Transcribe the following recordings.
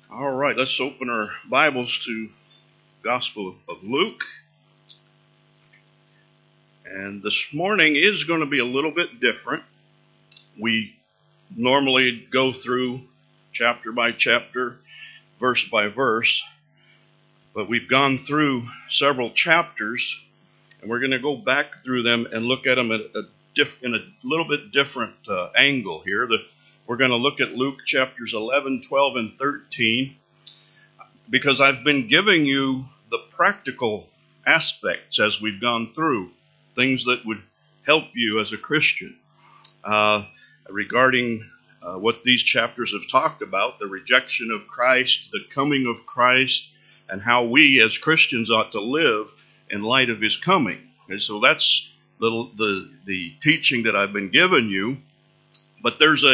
All right, let's open our Bibles to Gospel of Luke. And this morning is going to be a little bit different. We normally go through chapter by chapter, verse by verse, but we've gone through several chapters, and we're going to go back through them and look at them in a little bit different angle here. We're going to look at Luke chapters 11, 12, and 13, because I've been giving you the practical aspects as we've gone through, things that would help you as a Christian regarding what these chapters have talked about, the rejection of Christ, the coming of Christ, and how we as Christians ought to live in light of His coming. And so that's the teaching that I've been giving you. But there's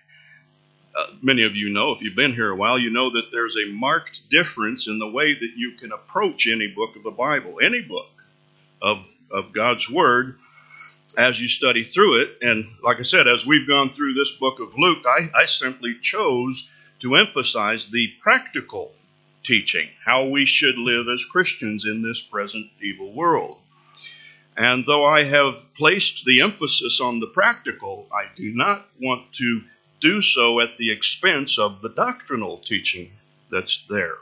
many of you know, if you've been here a while, you know that there's a marked difference in the way that you can approach any book of the Bible, any book of God's Word, as you study through it. And like I said, as we've gone through this book of Luke, I simply chose to emphasize the practical teaching, how we should live as Christians in this present evil world. And though I have placed the emphasis on the practical, I do not want to do so at the expense of the doctrinal teaching that's there.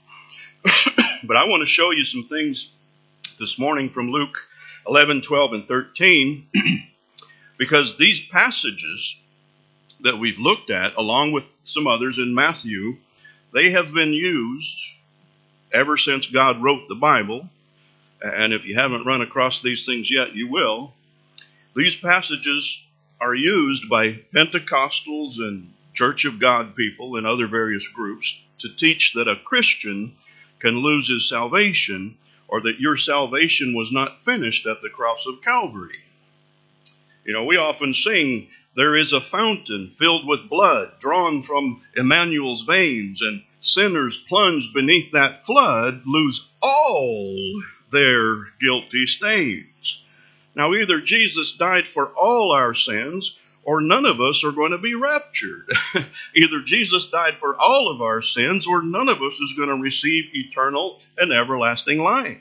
But I want to show you some things this morning from Luke 11, 12, and 13, because these passages that we've looked at, along with some others in Matthew, they have been used ever since God wrote the Bible. And if you haven't run across these things yet, you will. These passages are used by Pentecostals and Church of God people and other various groups to teach that a Christian can lose his salvation, or that your salvation was not finished at the cross of Calvary. You know, we often sing, "There is a fountain filled with blood drawn from Emmanuel's veins, and sinners plunged beneath that flood lose all their guilty stains." Now, either Jesus died for all our sins, or none of us are going to be raptured. Either Jesus died for all of our sins, or none of us is going to receive eternal and everlasting life.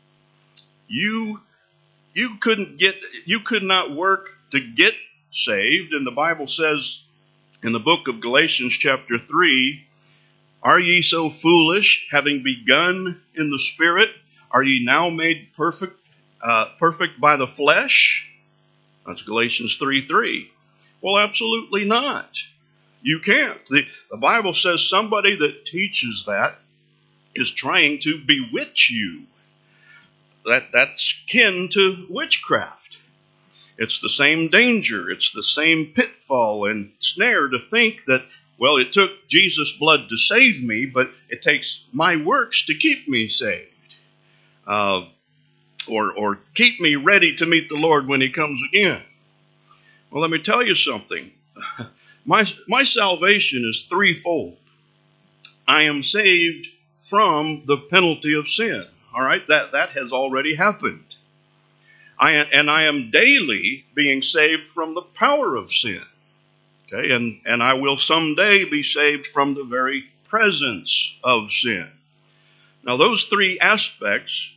You could not work to get saved. And the Bible says in the book of Galatians chapter 3, "Are ye so foolish, having begun in the Spirit, are ye now made perfect by the flesh?" That's Galatians 3:3. Well, absolutely not. You can't. The Bible says somebody that teaches that is trying to bewitch you. That's kin to witchcraft. It's the same danger. It's the same pitfall and snare to think that, well, it took Jesus' blood to save me, but it takes my works to keep me saved. Or keep me ready to meet the Lord when He comes again. Well, let me tell you something. My salvation is threefold. I am saved from the penalty of sin. All right, that has already happened. I am daily being saved from the power of sin. Okay, and I will someday be saved from the very presence of sin. Now, those are three aspects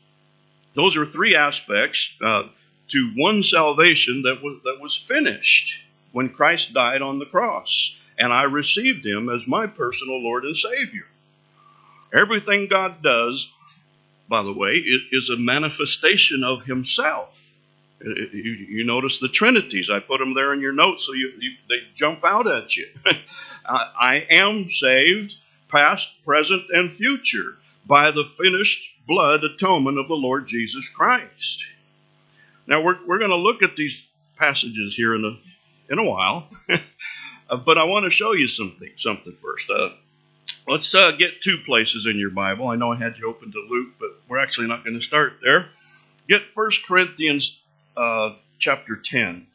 to one salvation that was finished when Christ died on the cross, and I received Him as my personal Lord and Savior. Everything God does, by the way, is a manifestation of Himself. You notice the Trinities. I put them there in your notes so they jump out at you. I am saved, past, present, and future, by the finished blood atonement of the Lord Jesus Christ. Now, we're going to look at these passages here in a while, but I want to show you something first. Let's get two places in your Bible. I know I had you open to Luke, but we're actually not going to start there. Get 1 Corinthians chapter 10.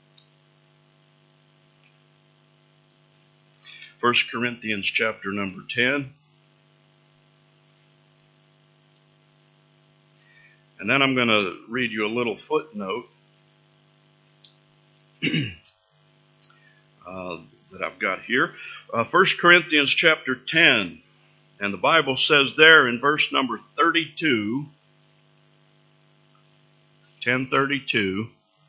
1 Corinthians chapter number 10. And then I'm going to read you a little footnote that I've got here. 1 Corinthians chapter 10. And the Bible says there in verse number 32, 10:32,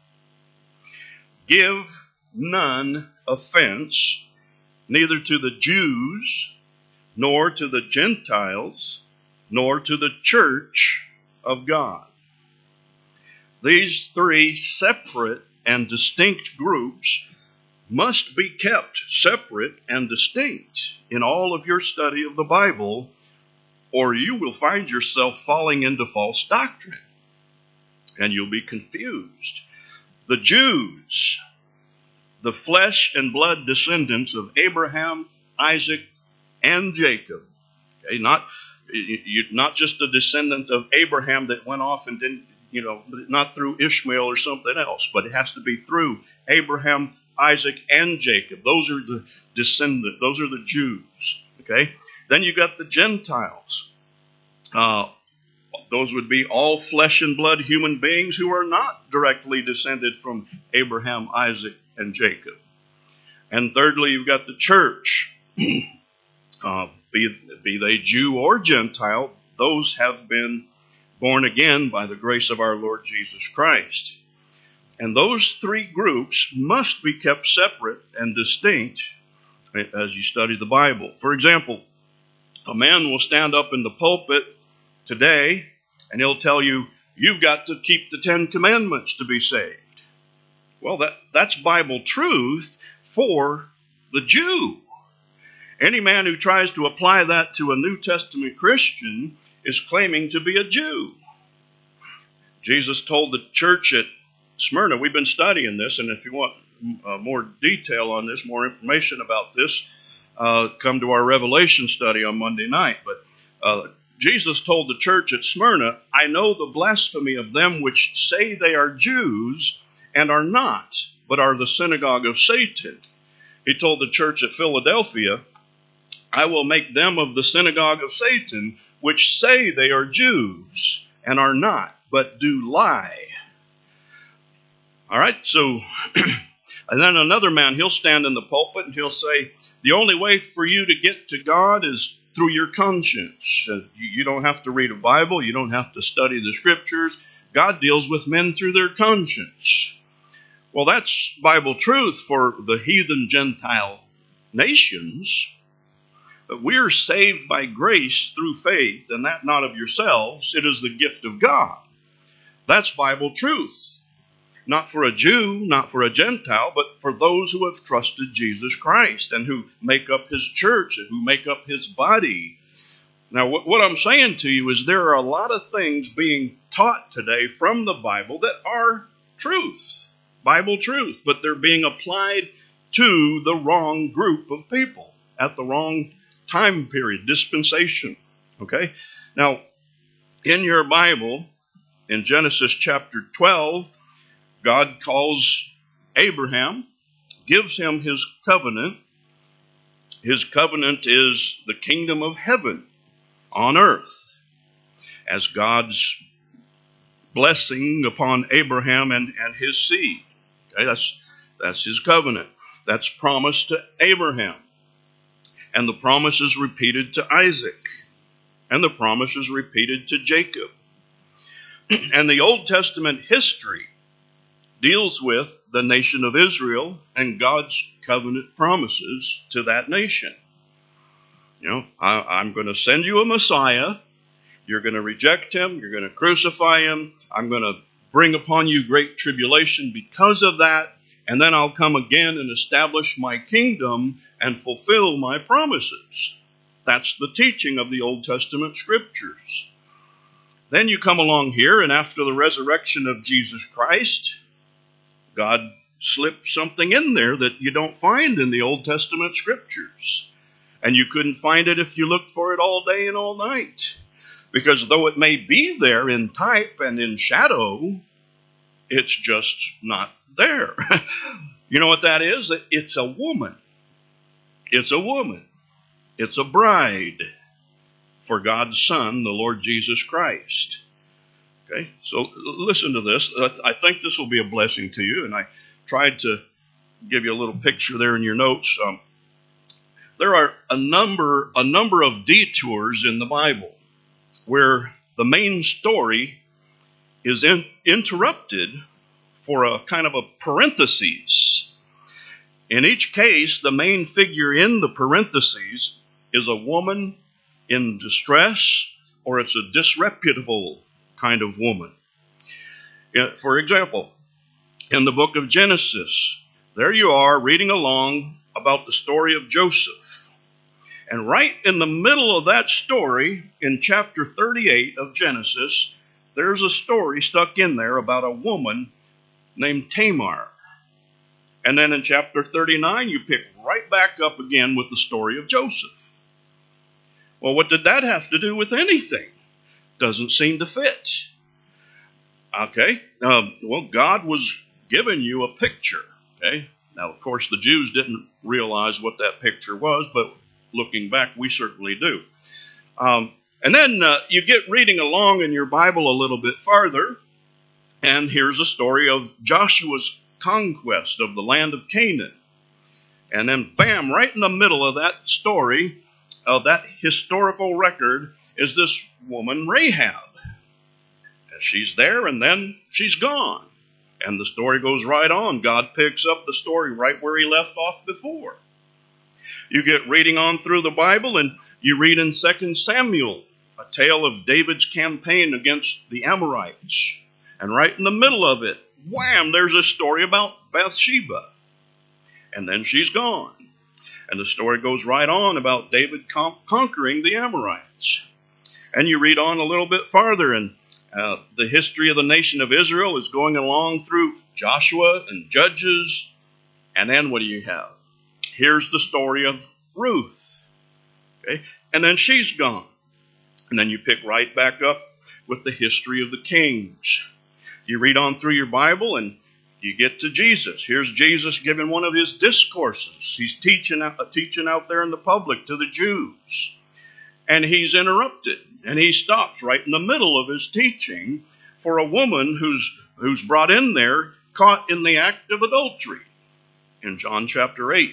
give none offense, neither to the Jews, nor to the Gentiles, nor to the church of God. These three separate and distinct groups must be kept separate and distinct in all of your study of the Bible, or you will find yourself falling into false doctrine, and you'll be confused. The Jews, the flesh and blood descendants of Abraham, Isaac, and Jacob. Okay, not just a descendant of Abraham that went off and didn't, not through Ishmael or something else, but it has to be through Abraham, Isaac, and Jacob. Those are the descendants. Those are the Jews. Okay. Then you got the Gentiles. Those would be all flesh and blood human beings who are not directly descended from Abraham, Isaac, and Jacob. And thirdly, you've got the church. Be they Jew or Gentile, those have been born again by the grace of our Lord Jesus Christ. And those three groups must be kept separate and distinct as you study the Bible. For example, a man will stand up in the pulpit today and he'll tell you, you've got to keep the 10 Commandments to be saved. Well, that's Bible truth for the Jew. Any man who tries to apply that to a New Testament Christian is claiming to be a Jew. Jesus told the church at Smyrna, we've been studying this, and if you want more detail on this, more information about this, come to our Revelation study on Monday night. But Jesus told the church at Smyrna, I know the blasphemy of them which say they are Jews and are not, but are the synagogue of Satan. He told the church at Philadelphia, I will make them of the synagogue of Satan, which say they are Jews and are not, but do lie. All right, so, and then another man, he'll stand in the pulpit and he'll say, the only way for you to get to God is through your conscience. You don't have to read a Bible. You don't have to study the scriptures. God deals with men through their conscience. Well, that's Bible truth for the heathen Gentile nations. But we're saved by grace through faith, and that not of yourselves. It is the gift of God. That's Bible truth. Not for a Jew, not for a Gentile, but for those who have trusted Jesus Christ and who make up his church and who make up his body. Now, what I'm saying to you is there are a lot of things being taught today from the Bible that are truth, Bible truth, but they're being applied to the wrong group of people at the wrong time period, dispensation. Okay? Now, in your Bible, in Genesis chapter 12, God calls Abraham, gives him his covenant. His covenant is the kingdom of heaven on earth as God's blessing upon Abraham and his seed. Okay, that's his covenant. That's promised to Abraham. And the promise is repeated to Isaac. And the promise is repeated to Jacob. And the Old Testament history deals with the nation of Israel and God's covenant promises to that nation. I'm going to send you a Messiah. You're going to reject him. You're going to crucify him. I'm going to bring upon you great tribulation because of that. And then I'll come again and establish my kingdom and fulfill my promises. That's the teaching of the Old Testament scriptures. Then you come along here, and after the resurrection of Jesus Christ, God slipped something in there that you don't find in the Old Testament scriptures. And you couldn't find it if you looked for it all day and all night. Because though it may be there in type and in shadow, it's just not there. You know what that is? It's a woman. It's a woman. It's a bride for God's Son, the Lord Jesus Christ. Okay, so listen to this. I think this will be a blessing to you, and I tried to give you a little picture there in your notes. there are a number of detours in the Bible where the main story is interrupted for a kind of a parenthesis. In each case, the main figure in the parentheses is a woman in distress, or it's a disreputable kind of woman. For example, in the book of Genesis, there you are reading along about the story of Joseph. And right in the middle of that story, in chapter 38 of Genesis, there's a story stuck in there about a woman named Tamar. And then in chapter 39, you pick right back up again with the story of Joseph. Well, what did that have to do with anything? Doesn't seem to fit. Okay, well, God was giving you a picture. Okay, now, of course, the Jews didn't realize what that picture was, but looking back, we certainly do. And then you get reading along in your Bible a little bit farther, and here's a story of Joshua's conquest of the land of Canaan. And then, bam, right in the middle of that story, of that historical record, is this woman Rahab. She's there, and then she's gone. And the story goes right on. God picks up the story right where he left off before. You get reading on through the Bible, and you read in 2 Samuel, a tale of David's campaign against the Amorites. And right in the middle of it, wham, there's a story about Bathsheba. And then she's gone. And the story goes right on about David conquering the Amorites. And you read on a little bit farther, and the history of the nation of Israel is going along through Joshua and Judges. And then what do you have? Here's the story of Ruth. Okay? And then she's gone. And then you pick right back up with the history of the kings. You read on through your Bible and you get to Jesus. Here's Jesus giving one of his discourses. He's teaching out there in the public to the Jews. And he's interrupted. And he stops right in the middle of his teaching for a woman who's brought in there caught in the act of adultery in John chapter 8.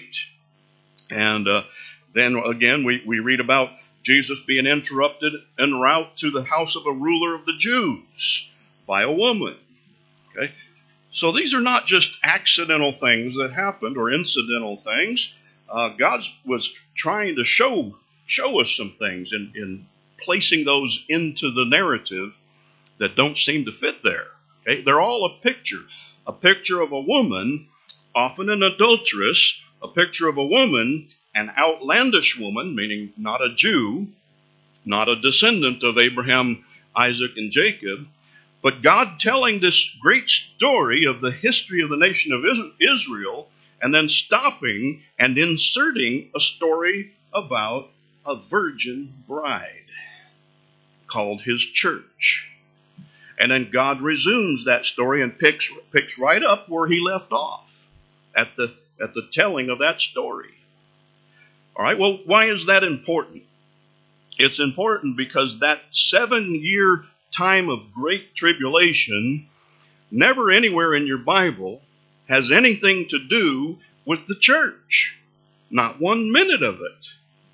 And then again, we read about Jesus being interrupted en route to the house of a ruler of the Jews by a woman. Okay? So these are not just accidental things that happened or incidental things. God was trying to show us some things in placing those into the narrative that don't seem to fit there. Okay? They're all a picture of a woman, often an adulteress, a picture of a woman, an outlandish woman, meaning not a Jew, not a descendant of Abraham, Isaac, and Jacob, but God telling this great story of the history of the nation of Israel, and then stopping and inserting a story about a virgin bride called his church. And then God resumes that story and picks right up where he left off at the telling of that story. All right, well, why is that important? It's important because that 7-year time of great tribulation never anywhere in your Bible has anything to do with the church. Not 1 minute of it.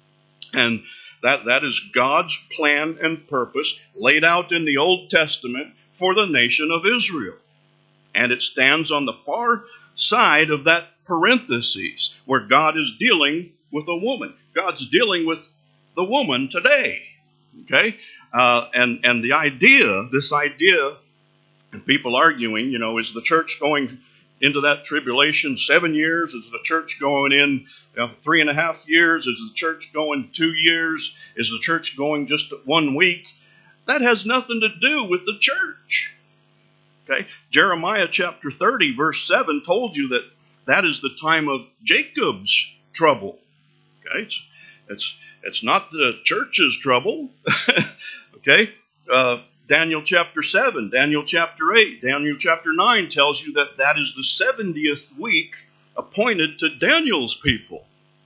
And that is God's plan and purpose laid out in the Old Testament for the nation of Israel. And it stands on the far side of that parenthesis where God is dealing with a woman. God's dealing with the woman today. Okay? And this idea, and people arguing, is the church going into that tribulation 7 years? Is the church going in 3.5 years? Is the church going 2 years? Is the church going just 1 week? That has nothing to do with the church. Okay? Jeremiah chapter 30 verse 7 told you that is the time of Jacob's trouble. Okay? It's not the church's trouble. Okay? Daniel chapter 7, Daniel chapter 8, Daniel chapter 9 tells you that is the 70th week appointed to Daniel's people.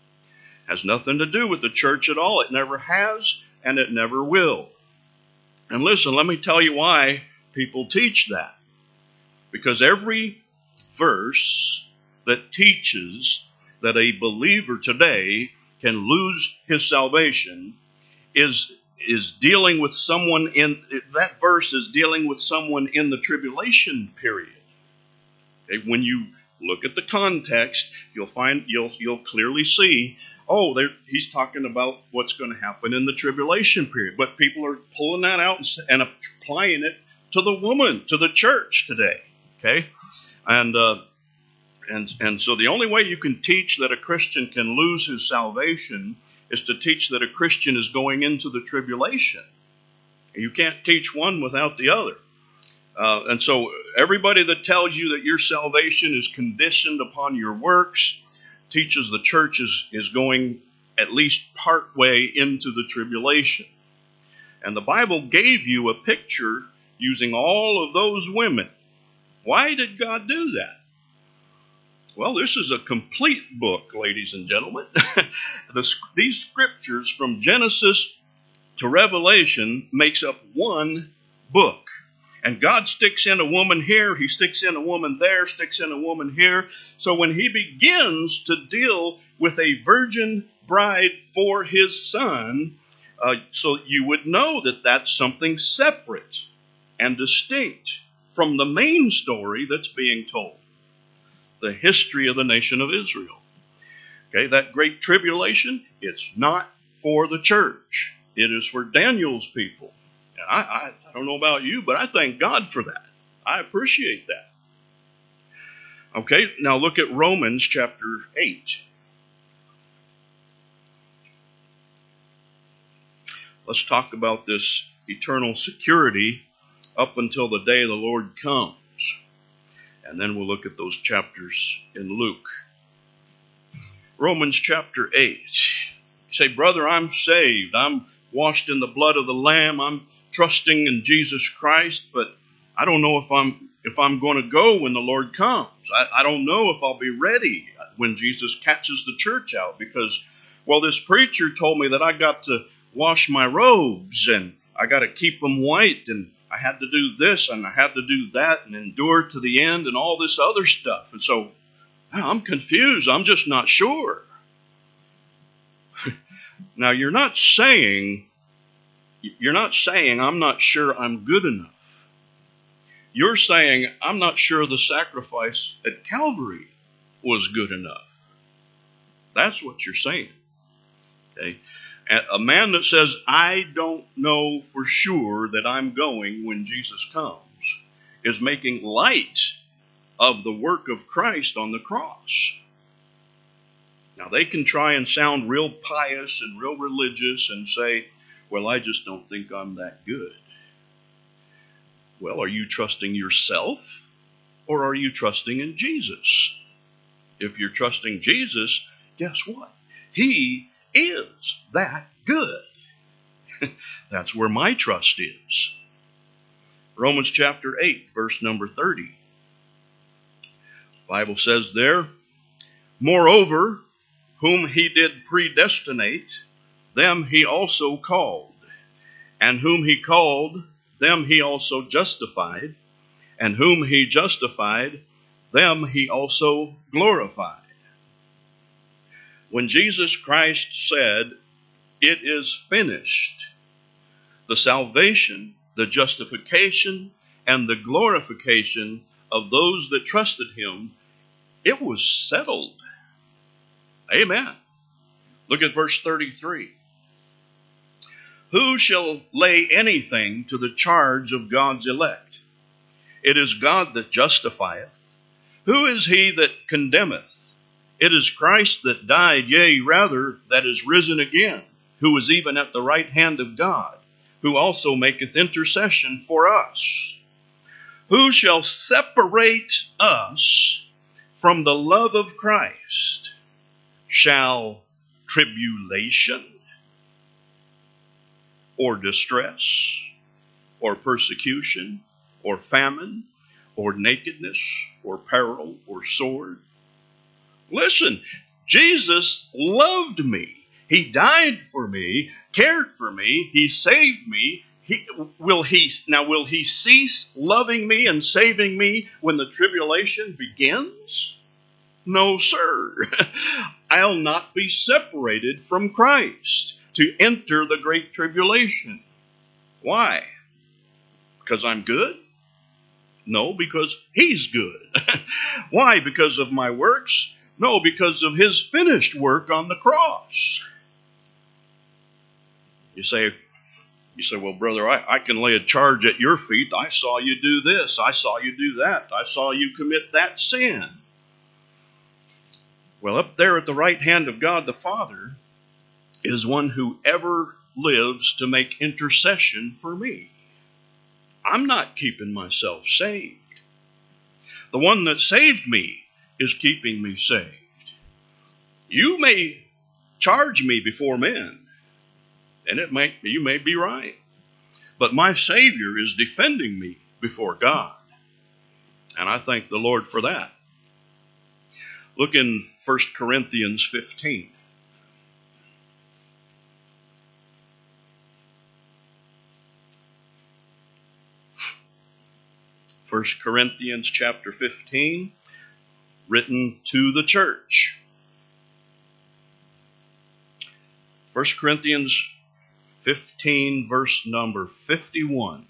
Has nothing to do with the church at all. It never has, and it never will. And listen, let me tell you why people teach that. Because every verse that teaches that a believer today can lose his salvation is dealing with someone that verse is dealing with someone in the tribulation period. Okay, when you look at the context, you'll clearly see, he's talking about what's going to happen in the tribulation period. But people are pulling that out and applying it to the woman, to the church today. Okay, and so the only way you can teach that a Christian can lose his salvation is to teach that a Christian is going into the tribulation. You can't teach one without the other. And so everybody that tells you that your salvation is conditioned upon your works teaches the church is going at least part way into the tribulation. And the Bible gave you a picture using all of those women. Why did God do that? Well, this is a complete book, ladies and gentlemen. These scriptures from Genesis to Revelation makes up one book. And God sticks in a woman here, he sticks in a woman there, sticks in a woman here. So when he begins to deal with a virgin bride for his son, so you would know that that's something separate and distinct from the main story that's being told. The history of the nation of Israel. Okay, that great tribulation, it's not for the church. It is for Daniel's people. And I don't know about you, but I thank God for that. I appreciate that. Okay, now look at Romans chapter 8. Let's talk about this eternal security up until the day the Lord comes. And then we'll look at those chapters in Luke. Romans chapter 8. You say, brother, I'm saved. I'm washed in the blood of the Lamb. I'm trusting in Jesus Christ, but I don't know if I'm going to go when the Lord comes. I don't know if I'll be ready when Jesus catches the church out because, well, this preacher told me that I got to wash my robes and I got to keep them white and I had to do this and I had to do that and endure to the end and all this other stuff. And so I'm confused. I'm just not sure. Now, you're not saying I'm not sure I'm good enough. You're saying I'm not sure the sacrifice at Calvary was good enough. That's what you're saying. Okay? A man that says, I don't know for sure that I'm going when Jesus comes, is making light of the work of Christ on the cross. Now, they can try and sound real pious and real religious and say, well, I just don't think I'm that good. Well, are you trusting yourself or are you trusting in Jesus? If you're trusting Jesus, guess what? He is that good. That's where my trust is. Romans chapter 8, verse number 30. The Bible says there, moreover, whom he did predestinate, them he also called. And whom he called, them he also justified. And whom he justified, them he also glorified. When Jesus Christ said, it is finished, the salvation, the justification, and the glorification of those that trusted him, it was settled. Amen. Look at verse 33. Who shall lay anything to the charge of God's elect? It is God that justifieth. Who is he that condemneth? It is Christ that died, yea, rather, that is risen again, who is even at the right hand of God, who also maketh intercession for us. Who shall separate us from the love of Christ? Shall tribulation, or distress, or persecution, or famine, or nakedness, or peril, or sword? Listen, Jesus loved me. He died for me, cared for me, he saved me. Will he cease loving me and saving me when the tribulation begins? No, sir. I'll not be separated from Christ to enter the great tribulation. Why? Because I'm good? No, because He's good. Why? Because of my works? No, because of His finished work on the cross. You say, well, brother, I can lay a charge at your feet. I saw you do this. I saw you do that. I saw you commit that sin. Well, up there at the right hand of God the Father is one who ever lives to make intercession for me. I'm not keeping myself saved. The one that saved me is keeping me saved. You may charge me before men, and you may be right. But my Savior is defending me before God. And I thank the Lord for that. Look in 1 Corinthians 15. 1 Corinthians chapter 15, written to the church. 1 Corinthians 15, verse number 51.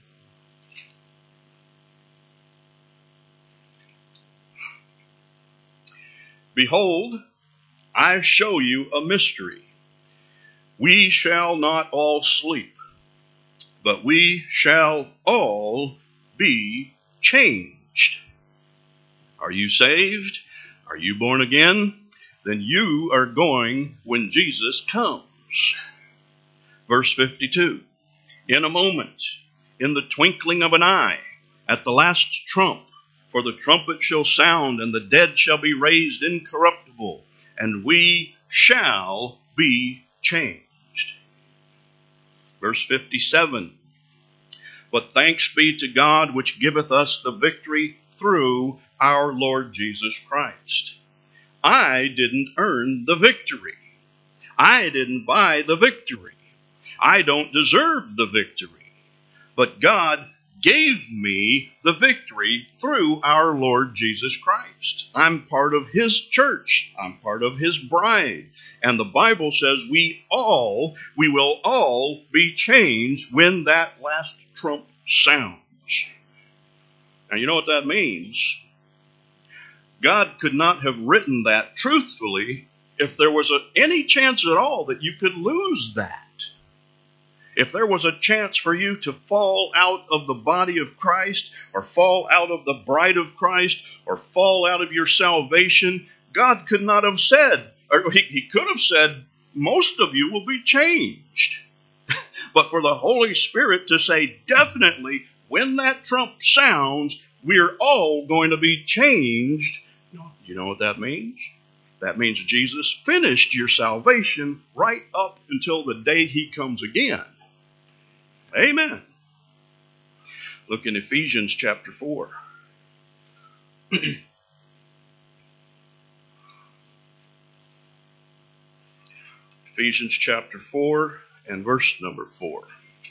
Behold, I show you a mystery. We shall not all sleep, but we shall all be changed. Are you saved? Are you born again? Then you are going when Jesus comes. Verse 52. In a moment, in the twinkling of an eye, at the last trump, for the trumpet shall sound, and the dead shall be raised incorruptible, and we shall be changed. Verse 57. But thanks be to God, which giveth us the victory through our Lord Jesus Christ. I didn't earn the victory. I didn't buy the victory. I don't deserve the victory. But God gave me the victory through our Lord Jesus Christ. I'm part of His church. I'm part of His bride. And the Bible says we will all be changed when that last trump sounds. Now you know what that means. God could not have written that truthfully if there was any chance at all that you could lose that. If there was a chance for you to fall out of the body of Christ, or fall out of the bride of Christ, or fall out of your salvation, God could not have said, or He could have said, most of you will be changed. But for the Holy Spirit to say, definitely, when that trump sounds, we're all going to be changed. You know what that means? That means Jesus finished your salvation right up until the day He comes again. Amen. Look in Ephesians chapter 4. Ephesians chapter 4 and verse number 4.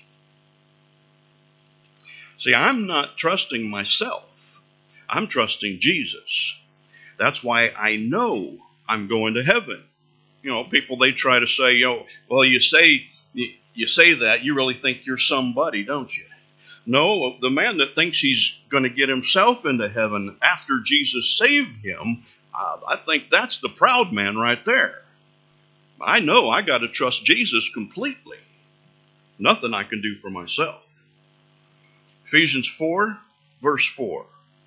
See, I'm not trusting myself. I'm trusting Jesus. That's why I know I'm going to heaven. You know, people, they try to say, well, you say that, you really think you're somebody, don't you? No, the man that thinks he's going to get himself into heaven after Jesus saved him, I think that's the proud man right there. I know I got to trust Jesus completely. Nothing I can do for myself. Ephesians 4, verse 4.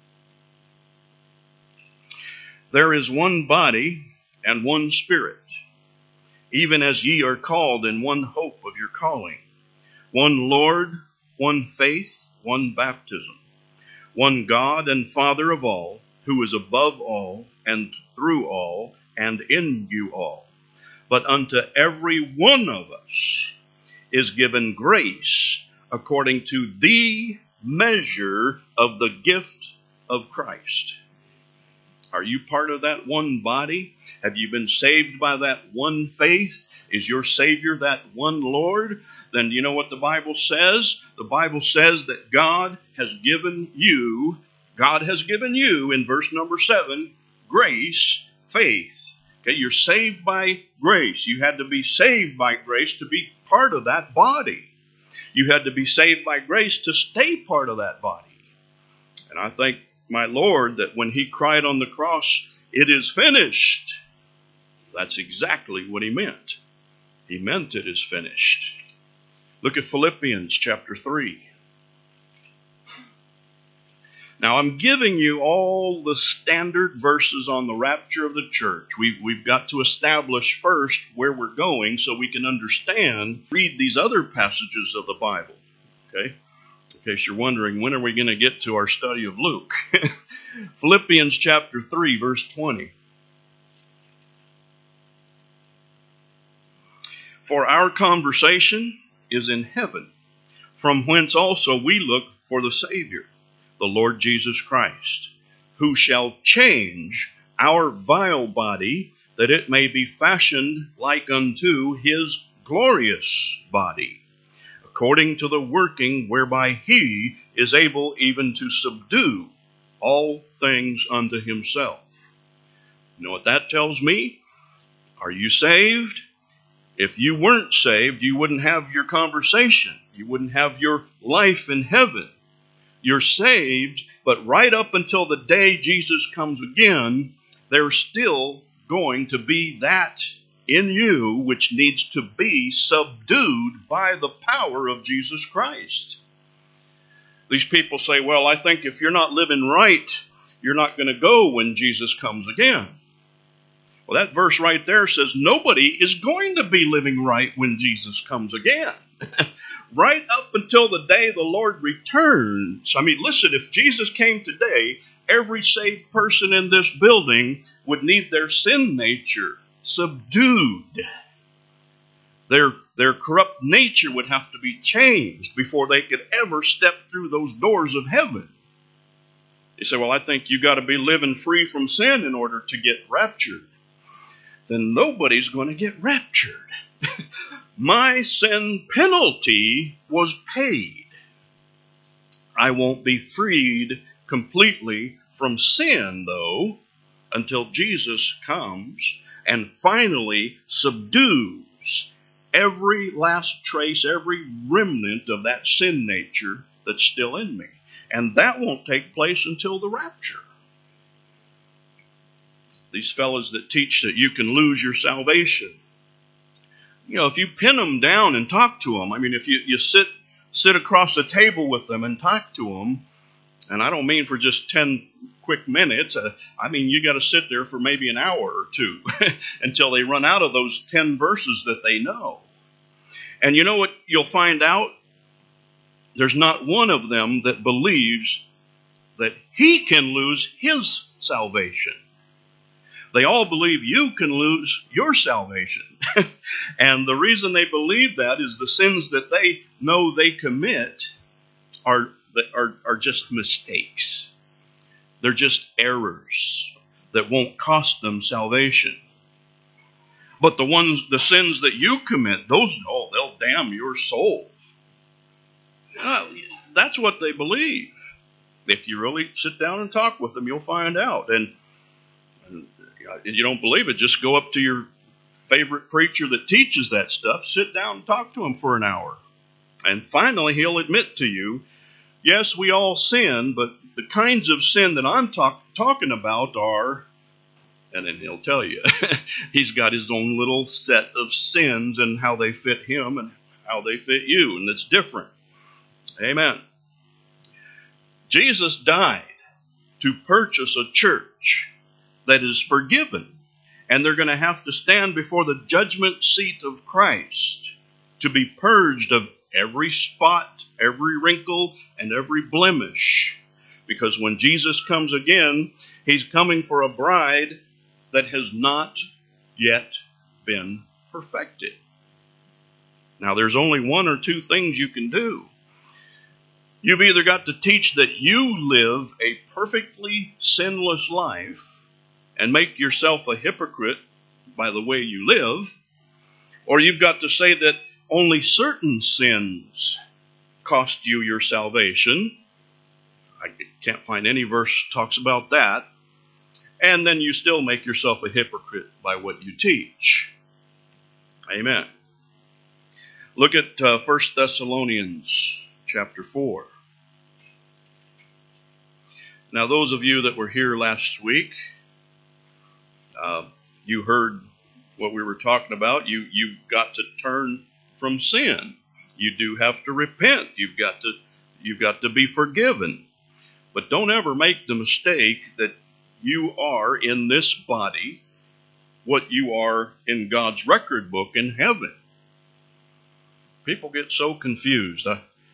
There is one body and one Spirit, even as ye are called in one hope of your calling. One Lord, one faith, one baptism, one God and Father of all, who is above all, and through all, and in you all. But unto every one of us is given grace according to the measure of the gift of Christ. Are you part of that one body? Have you been saved by that one faith? Is your Savior that one Lord? Then you know what the Bible says? The Bible says that God has given you in verse number 7, grace, faith, Okay, you're saved by grace. You had to be saved by grace to be part of that body. You had to be saved by grace to stay part of that body. And I thank my Lord that when he cried on the cross, "It is finished," that's exactly what he meant. He meant it is finished. Look at Philippians chapter 3. Now, I'm giving you all the standard verses on the rapture of the church. We've got to establish first where we're going so we can understand, read these other passages of the Bible. Okay? In case you're wondering, when are we going to get to our study of Luke? Philippians chapter 3, verse 20. For our conversation is in heaven, from whence also we look for the Savior, the Lord Jesus Christ, who shall change our vile body, that it may be fashioned like unto his glorious body, according to the working whereby he is able even to subdue all things unto himself. You know what that tells me? Are you saved? If you weren't saved, you wouldn't have your conversation. You wouldn't have your life in heaven. You're saved, but right up until the day Jesus comes again, there's still going to be that in you which needs to be subdued by the power of Jesus Christ. These people say, well, I think if you're not living right, you're not going to go when Jesus comes again. Well, that verse right there says nobody is going to be living right when Jesus comes again. Right up until the day the Lord returns. I mean, listen, if Jesus came today, every saved person in this building would need their sin nature subdued. Their corrupt nature would have to be changed before they could ever step through those doors of heaven. You say, well, I think you got to be living free from sin in order to get raptured. Then nobody's going to get raptured. My sin penalty was paid. I won't be freed completely from sin, though, until Jesus comes and finally subdues every last trace, every remnant of that sin nature that's still in me. And that won't take place until the rapture. These fellows that teach that you can lose your salvation, you know, if you pin them down and talk to them, I mean, if you sit across the table with them and talk to them, and I don't mean for just 10 quick minutes, I mean, you got to sit there for maybe an hour or two until they run out of those 10 verses that they know. And you know what you'll find out? There's not one of them that believes that he can lose his salvation. They all believe you can lose your salvation. And the reason they believe that is the sins that they know they commit are just mistakes. They're just errors that won't cost them salvation. But the sins that you commit, those, they'll damn your soul. That's what they believe. If you really sit down and talk with them, you'll find out. And you don't believe it, just go up to your favorite preacher that teaches that stuff, sit down and talk to him for an hour. And finally, he'll admit to you, yes, we all sin, but the kinds of sin that I'm talking about are, and then he'll tell you, he's got his own little set of sins and how they fit him and how they fit you, and it's different. Amen. Jesus died to purchase a church that is forgiven, and they're going to have to stand before the judgment seat of Christ to be purged of every spot, every wrinkle, and every blemish. Because when Jesus comes again, he's coming for a bride that has not yet been perfected. Now, there's only one or two things you can do. You've either got to teach that you live a perfectly sinless life and make yourself a hypocrite by the way you live, or you've got to say that only certain sins cost you your salvation. I can't find any verse talks about that. and then you still make yourself a hypocrite by what you teach. Amen. Look at 1 Thessalonians chapter 4. Now, those of you that were here last week, you heard what we were talking about. You've got to turn from sin. You do have to repent. You've got to be forgiven. But don't ever make the mistake that you are in this body what you are in God's record book in heaven. People get so confused.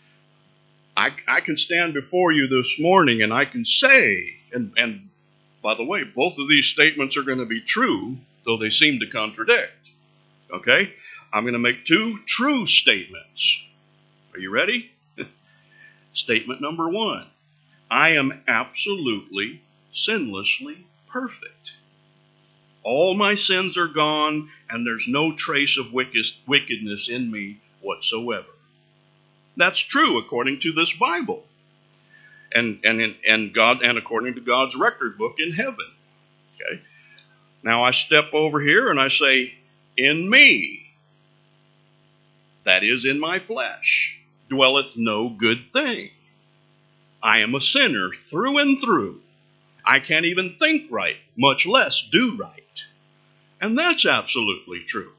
I can stand before you this morning and I can say, and by the way, both of these statements are going to be true, though they seem to contradict. Okay? I'm going to make two true statements. Are you ready? Statement number one. I am absolutely, sinlessly perfect. All my sins are gone, and there's no trace of wickedness in me whatsoever. That's true according to this Bible, and according to God's record book in heaven. Okay. Now I step over here and I say, in me, that is in my flesh, dwelleth no good thing. I am a sinner through and through. I can't even think right, much less do right. And that's absolutely true.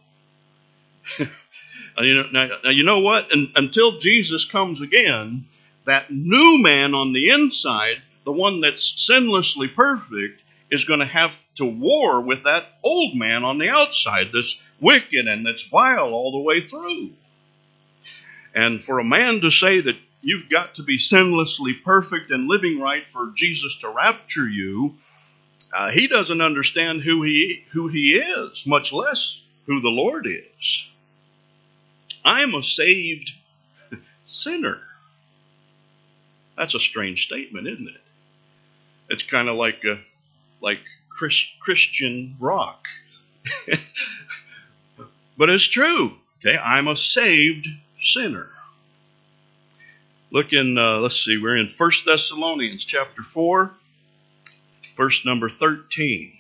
Now, you know what? Until Jesus comes again, that new man on the inside, the one that's sinlessly perfect, is going to have to war with that old man on the outside that's wicked and that's vile all the way through. And for a man to say that you've got to be sinlessly perfect and living right for Jesus to rapture you, he doesn't understand who he is, much less who the Lord is. I am a saved sinner. That's a strange statement, isn't it? It's kind of like Christian rock. But it's true. Okay, I'm a saved sinner. Look in, we're in 1 Thessalonians chapter 4, verse number 13.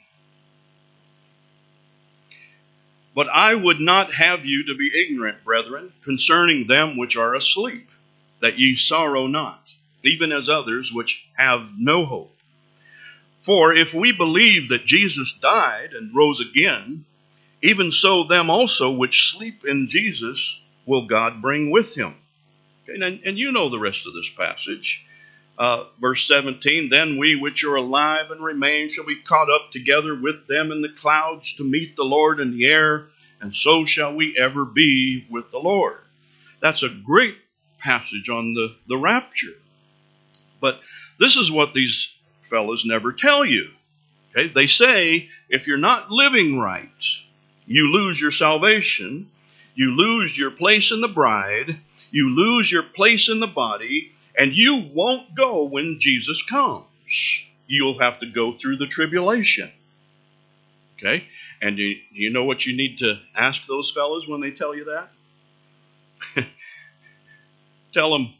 But I would not have you to be ignorant, brethren, concerning them which are asleep, that ye sorrow not, even as others which have no hope. For if we believe that Jesus died and rose again, even so them also which sleep in Jesus will God bring with him. Okay, and you know the rest of this passage. Verse 17, then we which are alive and remain shall be caught up together with them in the clouds to meet the Lord in the air, and so shall we ever be with the Lord. That's a great passage on the rapture. But this is what these fellows never tell you. Okay? They say, if you're not living right, you lose your salvation, you lose your place in the bride, you lose your place in the body, and you won't go when Jesus comes. You'll have to go through the tribulation. Okay? And do you know what you need to ask those fellows when they tell you that? Tell them,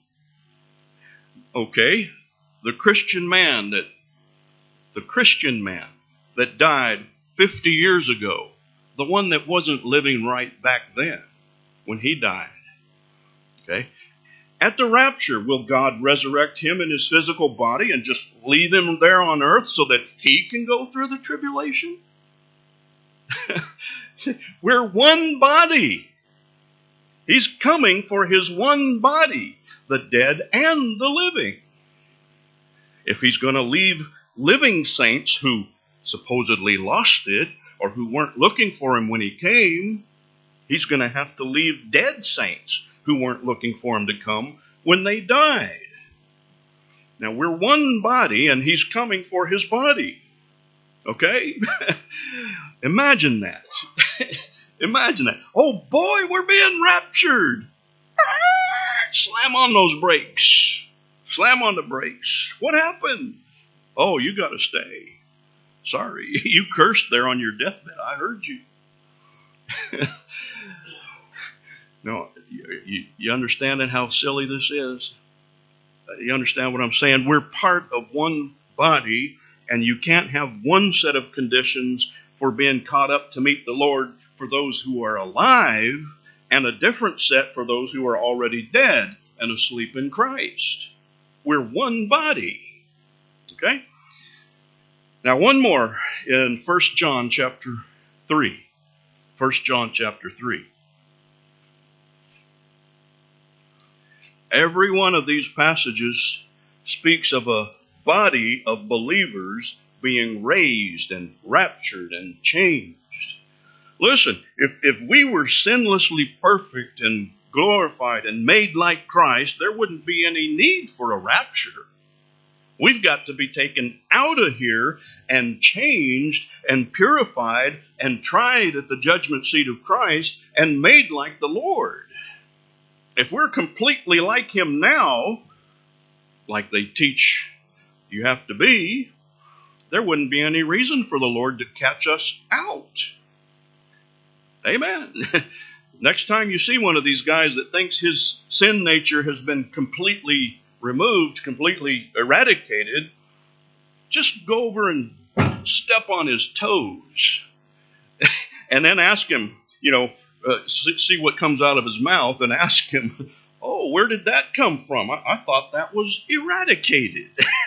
okay, the Christian man that died 50 years ago, the one that wasn't living right back then when he died. Okay? At the rapture, will God resurrect him in his physical body and just leave him there on earth so that he can go through the tribulation? We're one body. He's coming for his one body, the dead and the living. If he's going to leave living saints who supposedly lost it or who weren't looking for him when he came, he's going to have to leave dead saints who weren't looking for him to come when they died. Now, we're one body, and he's coming for his body. Okay? Imagine that. Imagine that. Oh, boy, we're being raptured. Slam on those brakes. Slam on the brakes. What happened? Oh, you got to stay. Sorry, you cursed there on your deathbed. I heard you. No, you understand how silly this is? You understand what I'm saying? We're part of one body, And you can't have one set of conditions for being caught up to meet the Lord for those who are alive, and a different set for those who are already dead and asleep in Christ. We're one body. Okay? Now one more in 1 John chapter 3. 1 John chapter 3. Every one of these passages speaks of a body of believers being raised and raptured and changed. Listen, if we were sinlessly perfect and glorified and made like Christ, there wouldn't be any need for a rapture. We've got to be taken out of here and changed and purified and tried at the judgment seat of Christ and made like the Lord. If we're completely like Him now, like they teach you have to be, there wouldn't be any reason for the Lord to catch us out. Amen. Next time you see one of these guys that thinks his sin nature has been completely removed, completely eradicated, just go over and step on his toes and then ask him, see what comes out of his mouth and ask him, oh, where did that come from? I thought that was eradicated.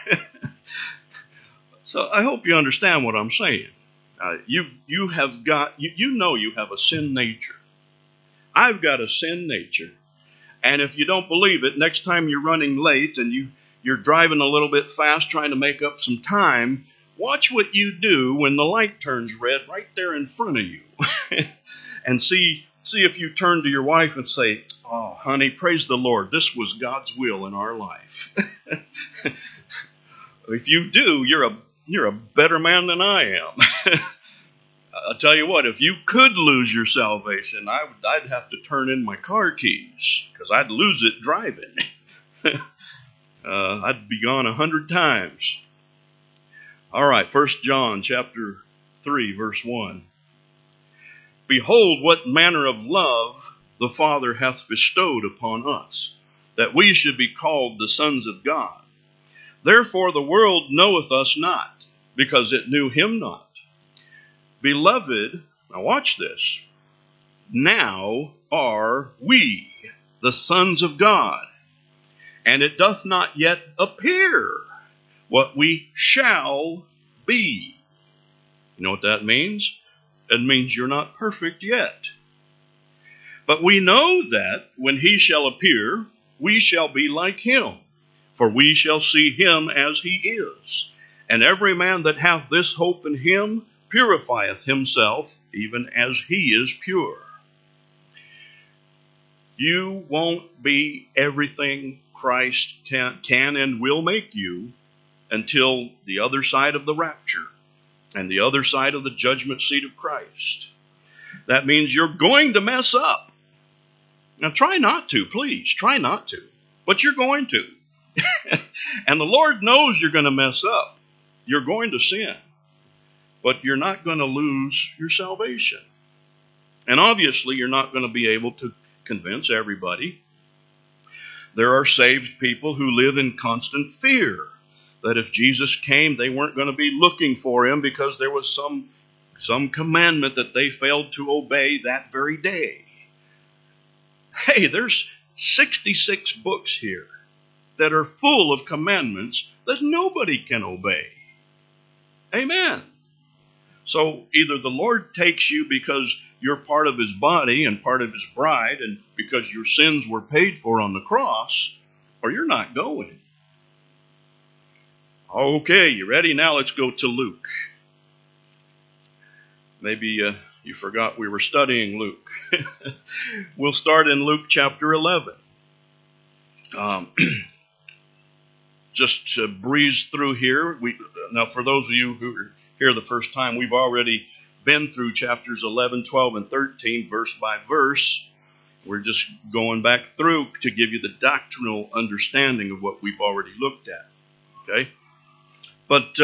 So I hope you understand what I'm saying. You have a sin nature. I've got a sin nature. And if you don't believe it, next time you're running late and you're driving a little bit fast trying to make up some time, watch what you do when the light turns red right there in front of you. And see if you turn to your wife and say, oh, honey, praise the Lord. This was God's will in our life. If you do, you're a better man than I am. I'll tell you what, if you could lose your salvation, I'd have to turn in my car keys because I'd lose it driving. I'd be gone 100 times. All right, 1 John chapter 3, verse 1. Behold, what manner of love the Father hath bestowed upon us, that we should be called the sons of God. Therefore the world knoweth us not, because it knew Him not. Beloved, now watch this, now are we the sons of God, and it doth not yet appear what we shall be. You know what that means? It means you're not perfect yet. But we know that when He shall appear, we shall be like Him, for we shall see Him as He is. And every man that hath this hope in Him purifieth himself, even as He is pure. You won't be everything Christ can and will make you until the other side of the rapture and the other side of the judgment seat of Christ. That means you're going to mess up. Now try not to, please. Try not to. But you're going to. And the Lord knows you're going to mess up. You're going to sin. But you're not going to lose your salvation. And obviously, you're not going to be able to convince everybody. There are saved people who live in constant fear that if Jesus came, they weren't going to be looking for Him because there was some commandment that they failed to obey that very day. Hey, there's 66 books here that are full of commandments that nobody can obey. Amen. So either the Lord takes you because you're part of His body and part of His bride and because your sins were paid for on the cross, or you're not going. Okay, you ready? Now let's go to Luke. Maybe you forgot we were studying Luke. We'll start in Luke chapter 11. Just to breeze through here. Now, for those of you who are here the first time, we've already been through chapters 11, 12, and 13, verse by verse. We're just going back through to give you the doctrinal understanding of what we've already looked at. Okay? But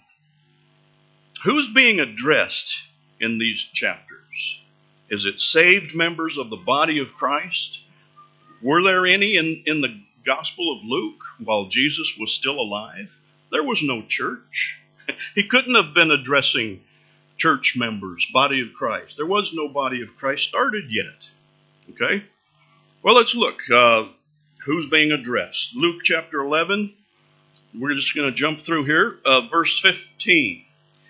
who's being addressed in these chapters? Is it saved members of the body of Christ? Were there any in the Gospel of Luke while Jesus was still alive? There was no church. He couldn't have been addressing church members, body of Christ. There was no body of Christ started yet. Okay? Well, let's look. Who's being addressed? Luke chapter 11. We're just going to jump through here. Verse 15.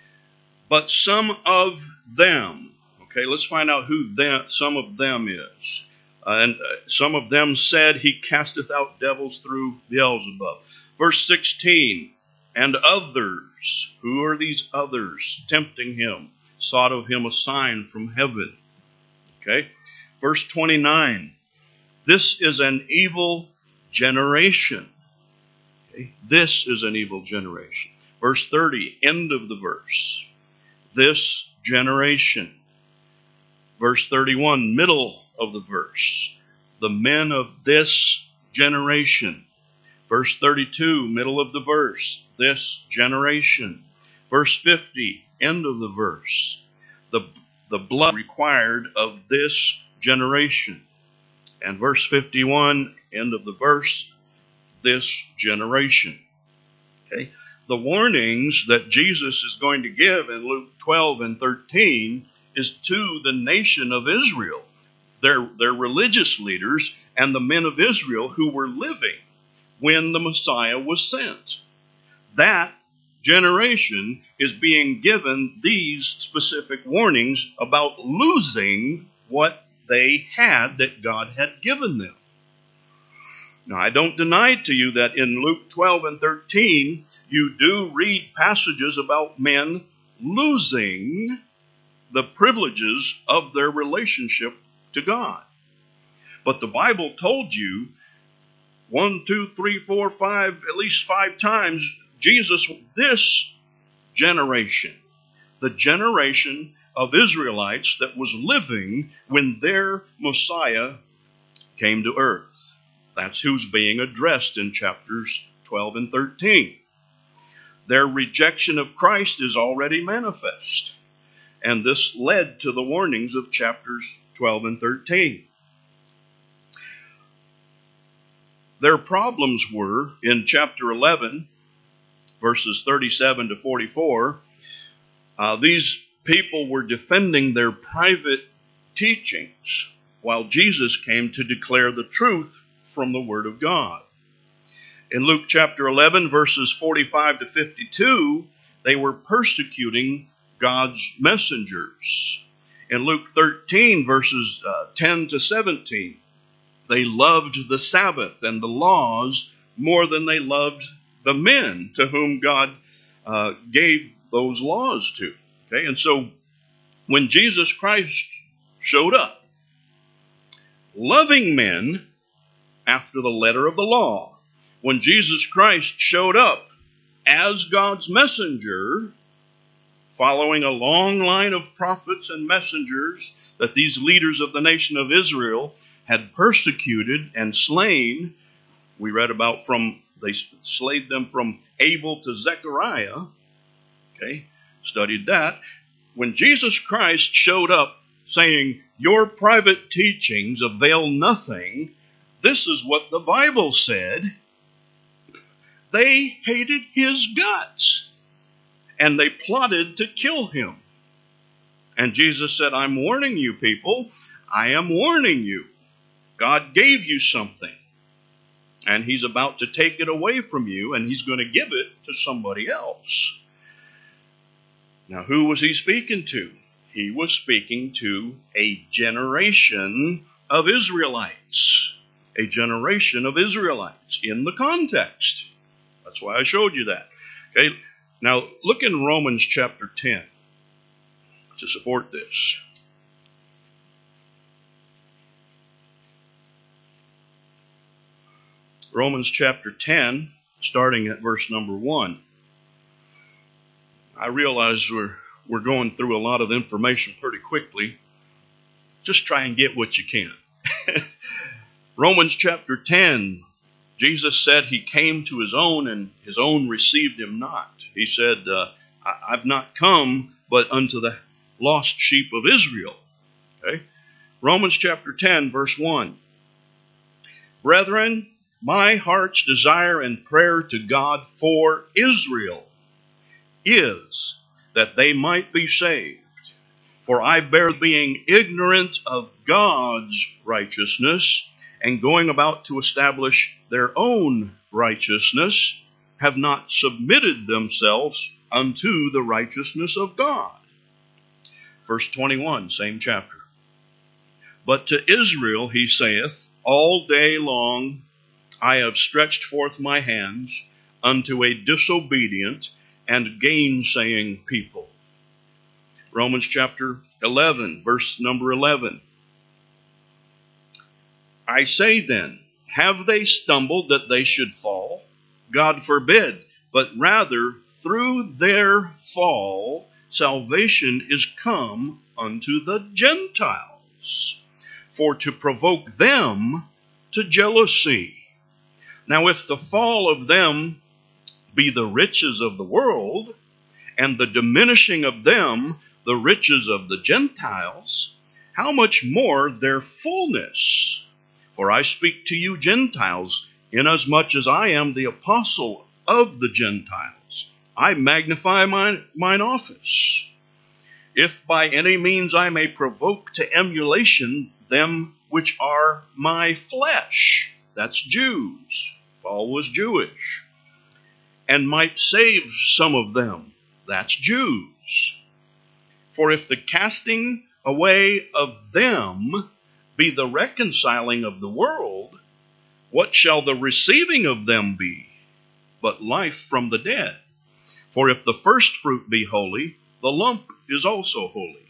But some of them. Okay, let's find out who some of them is. And some of them said, he casteth out devils through Beelzebub. Verse 16. And others. Who are these others tempting him? Sought of him a sign from heaven. Okay. Verse 29. This is an evil generation. Okay. This is an evil generation. Verse 30. End of the verse. This generation. Verse 31. Middle of the verse. The men of this generation. Verse 32, middle of the verse, this generation. Verse 50, end of the verse, the blood required of this generation. And verse 51, end of the verse, this generation. Okay? The warnings that Jesus is going to give in Luke 12 and 13 is to the nation of Israel, their religious leaders and the men of Israel who were living when the Messiah was sent. That generation is being given these specific warnings about losing what they had that God had given them. Now, I don't deny to you that in Luke 12 and 13, you do read passages about men losing the privileges of their relationship to God. But the Bible told you 1, 2, 3, 4, 5, at least 5 times, Jesus, this generation, the generation of Israelites that was living when their Messiah came to earth. That's who's being addressed in chapters 12 and 13. Their rejection of Christ is already manifest. And this led to the warnings of chapters 12 and 13. Their problems were, in chapter 11, verses 37 to 44, these people were defending their private teachings, while Jesus came to declare the truth from the Word of God. In Luke chapter 11, verses 45 to 52, they were persecuting God's messengers. In Luke 13, verses 10 to 17, they loved the Sabbath and the laws more than they loved the men to whom God gave those laws to. Okay, and so when Jesus Christ showed up, loving men after the letter of the law, when Jesus Christ showed up as God's messenger, following a long line of prophets and messengers that these leaders of the nation of Israel had persecuted and slain. We read about they slayed them from Abel to Zechariah. Okay, studied that. When Jesus Christ showed up saying, your private teachings avail nothing, this is what the Bible said. They hated his guts, and they plotted to kill him. And Jesus said, I'm warning you people. I am warning you. God gave you something, and he's about to take it away from you, and he's going to give it to somebody else. Now, who was he speaking to? He was speaking to a generation of Israelites. A generation of Israelites in the context. That's why I showed you that. Okay, now look in Romans chapter 10 to support this. Romans chapter 10, starting at verse number 1. I realize we're going through a lot of information pretty quickly. Just try and get what you can. Romans chapter 10, Jesus said he came to his own, and his own received him not. He said, I've not come but unto the lost sheep of Israel. Okay? Romans chapter 10, verse 1. Brethren, my heart's desire and prayer to God for Israel is that they might be saved. For I bear being ignorant of God's righteousness, and going about to establish their own righteousness, have not submitted themselves unto the righteousness of God. Verse 21, same chapter. But to Israel he saith, all day long I have stretched forth my hands unto a disobedient and gainsaying people. Romans chapter 11, verse number 11. I say then, have they stumbled that they should fall? God forbid, but rather through their fall salvation is come unto the Gentiles, for to provoke them to jealousy. Now if the fall of them be the riches of the world, and the diminishing of them the riches of the Gentiles, how much more their fullness? For I speak to you Gentiles, inasmuch as I am the apostle of the Gentiles. I magnify mine office. If by any means I may provoke to emulation them which are my flesh. That's Jews. Paul was Jewish. And might save some of them. That's Jews. For if the casting away of them be the reconciling of the world, what shall the receiving of them be, but life from the dead? For if the first fruit be holy, the lump is also holy.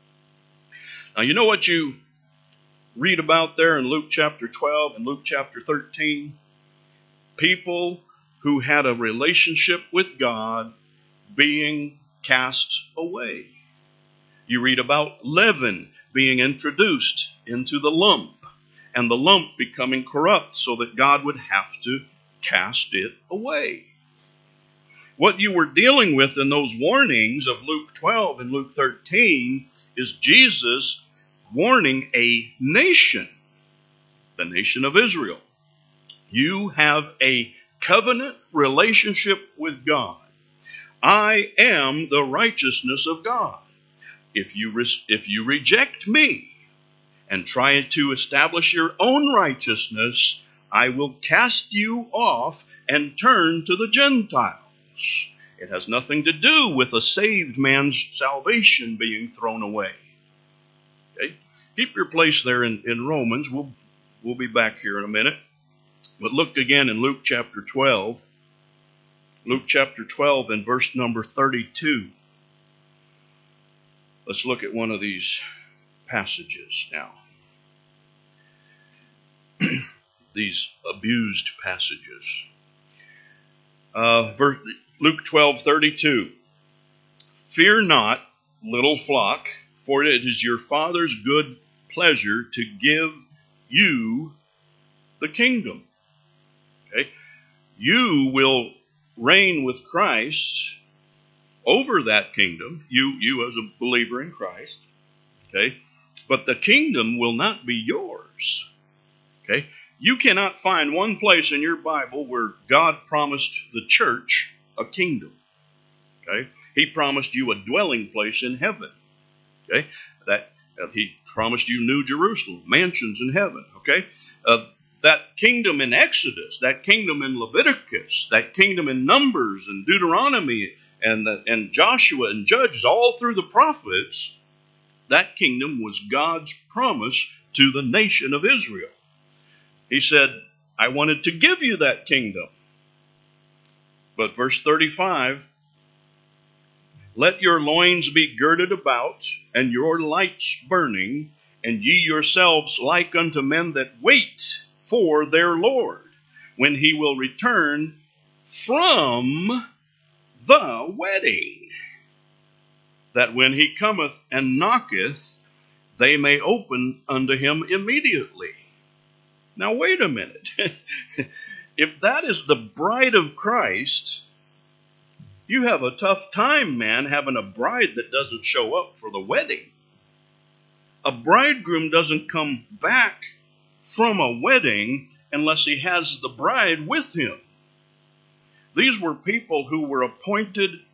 Now you know what you read about there in Luke chapter 12 and Luke chapter 13? People who had a relationship with God being cast away. You read about leaven being introduced into the lump, and the lump becoming corrupt so that God would have to cast it away. What you were dealing with in those warnings of Luke 12 and Luke 13 is Jesus warning a nation, the nation of Israel. You have a covenant relationship with God. I am the righteousness of God. If you reject me and try to establish your own righteousness, I will cast you off and turn to the Gentiles. It has nothing to do with a saved man's salvation being thrown away. Okay? Keep your place there in Romans. We'll be back here in a minute. But look again in Luke chapter 12. Luke chapter 12 and verse number 32. Let's look at one of these passages now. These abused passages. Luke 12:32. Fear not, little flock, for it is your Father's good pleasure to give you the kingdom. Okay? You will reign with Christ over that kingdom, you as a believer in Christ. Okay? But the kingdom will not be yours. Okay? You cannot find one place in your Bible where God promised the church a kingdom. Okay? He promised you a dwelling place in heaven. Okay? That he promised you New Jerusalem, mansions in heaven. Okay? That kingdom in Exodus, that kingdom in Leviticus, that kingdom in Numbers and Deuteronomy and Joshua and Judges, all through the prophets, that kingdom was God's promise to the nation of Israel. He said, I wanted to give you that kingdom. But verse 35, let your loins be girded about, and your lights burning, and ye yourselves like unto men that wait for their Lord, when he will return from the wedding, that when he cometh and knocketh, they may open unto him immediately. Now wait a minute. If that is the bride of Christ, you have a tough time, man, having a bride that doesn't show up for the wedding. A bridegroom doesn't come back from a wedding unless he has the bride with him. These were people who were appointed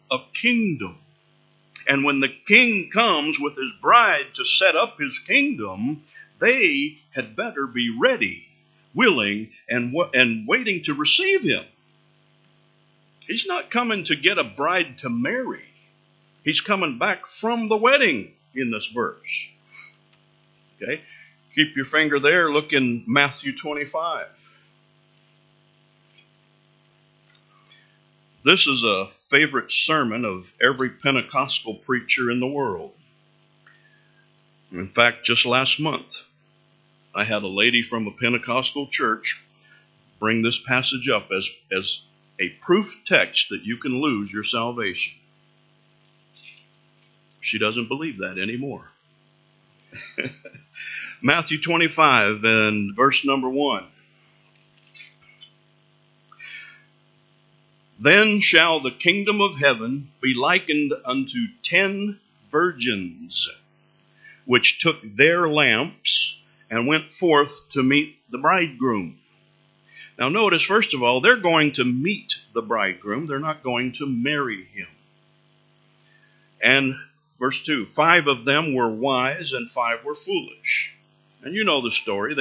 a kingdom. And when the king comes with his bride to set up his kingdom, they had better be ready, willing, and waiting to receive him. He's not coming to get a bride to marry. He's coming back from the wedding in this verse. Okay? Keep your finger there. Look in Matthew 25. This is a favorite sermon of every Pentecostal preacher in the world. In fact, just last month, I had a lady from a Pentecostal church bring this passage up as a proof text that you can lose your salvation. She doesn't believe that anymore. Matthew 25 and verse number 1. Then shall the kingdom of heaven be likened unto 10 virgins, which took their lamps and went forth to meet the bridegroom. Now notice, first of all, they're going to meet the bridegroom. They're not going to marry him. And verse 2, 5 of them were wise and 5 were foolish. And you know the story.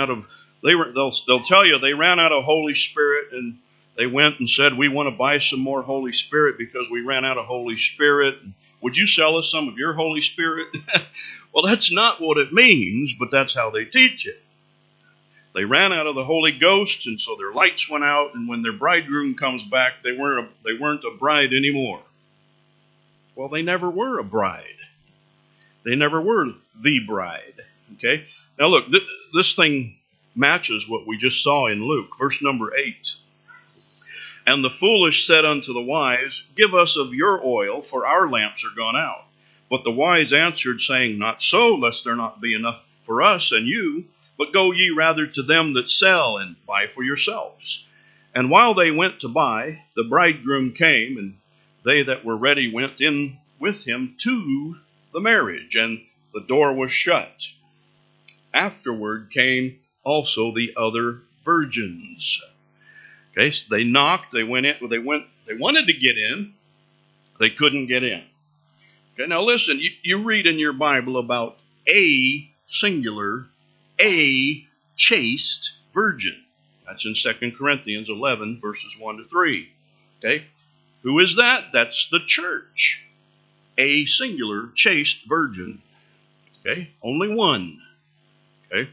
They'll tell you they ran out of Holy Spirit, and they went and said, we want to buy some more Holy Spirit because we ran out of Holy Spirit. Would you sell us some of your Holy Spirit? Well, that's not what it means, but that's how they teach it. They ran out of the Holy Ghost, and so their lights went out, and when their bridegroom comes back, they weren't a bride anymore. Well, they never were a bride. They never were the bride. Okay? Now look, this thing matches what we just saw in Luke, verse number 8. And the foolish said unto the wise, give us of your oil, for our lamps are gone out. But the wise answered, saying, not so, lest there not be enough for us and you, but go ye rather to them that sell, and buy for yourselves. And while they went to buy, the bridegroom came, and they that were ready went in with him to the marriage, and the door was shut. Afterward came also the other virgins. Okay, so they knocked, they went in, they wanted to get in, they couldn't get in. Okay, now listen, you read in your Bible about a singular, a chaste virgin. That's in 2 Corinthians 11, verses 1 to 3. Okay, who is that? That's the church. A singular, chaste virgin. Okay, only one. Okay,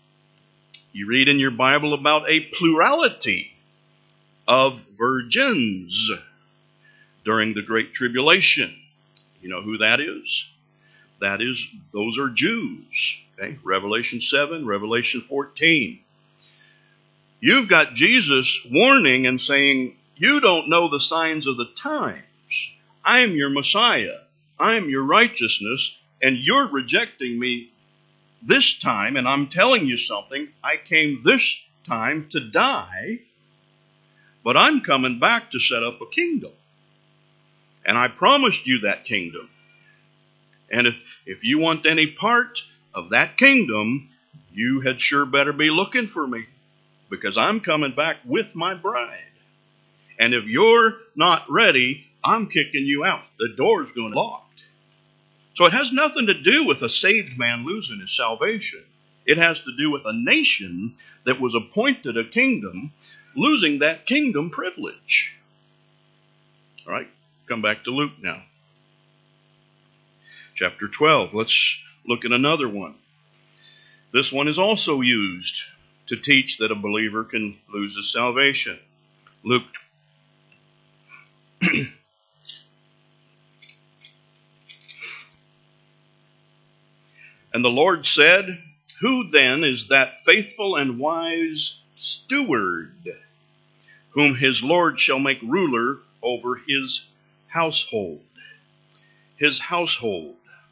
you read in your Bible about a plurality of virgins during the Great Tribulation. You know who that is? Those are Jews. Okay? Revelation 7, Revelation 14. You've got Jesus warning and saying, you don't know the signs of the times. I am your Messiah. I am your righteousness, and you're rejecting me this time, and I'm telling you something. I came this time to die, but I'm coming back to set up a kingdom. And I promised you that kingdom. And if you want any part of that kingdom, you had sure better be looking for me, because I'm coming back with my bride. And if you're not ready, I'm kicking you out. The door's going to be locked. So it has nothing to do with a saved man losing his salvation. It has to do with a nation that was appointed a kingdom losing that kingdom privilege. All right, come back to Luke now. Chapter 12, let's look at another one. This one is also used to teach that a believer can lose his salvation. Luke And the Lord said, who then is that faithful and wise steward, whom his Lord shall make ruler over his household? His household.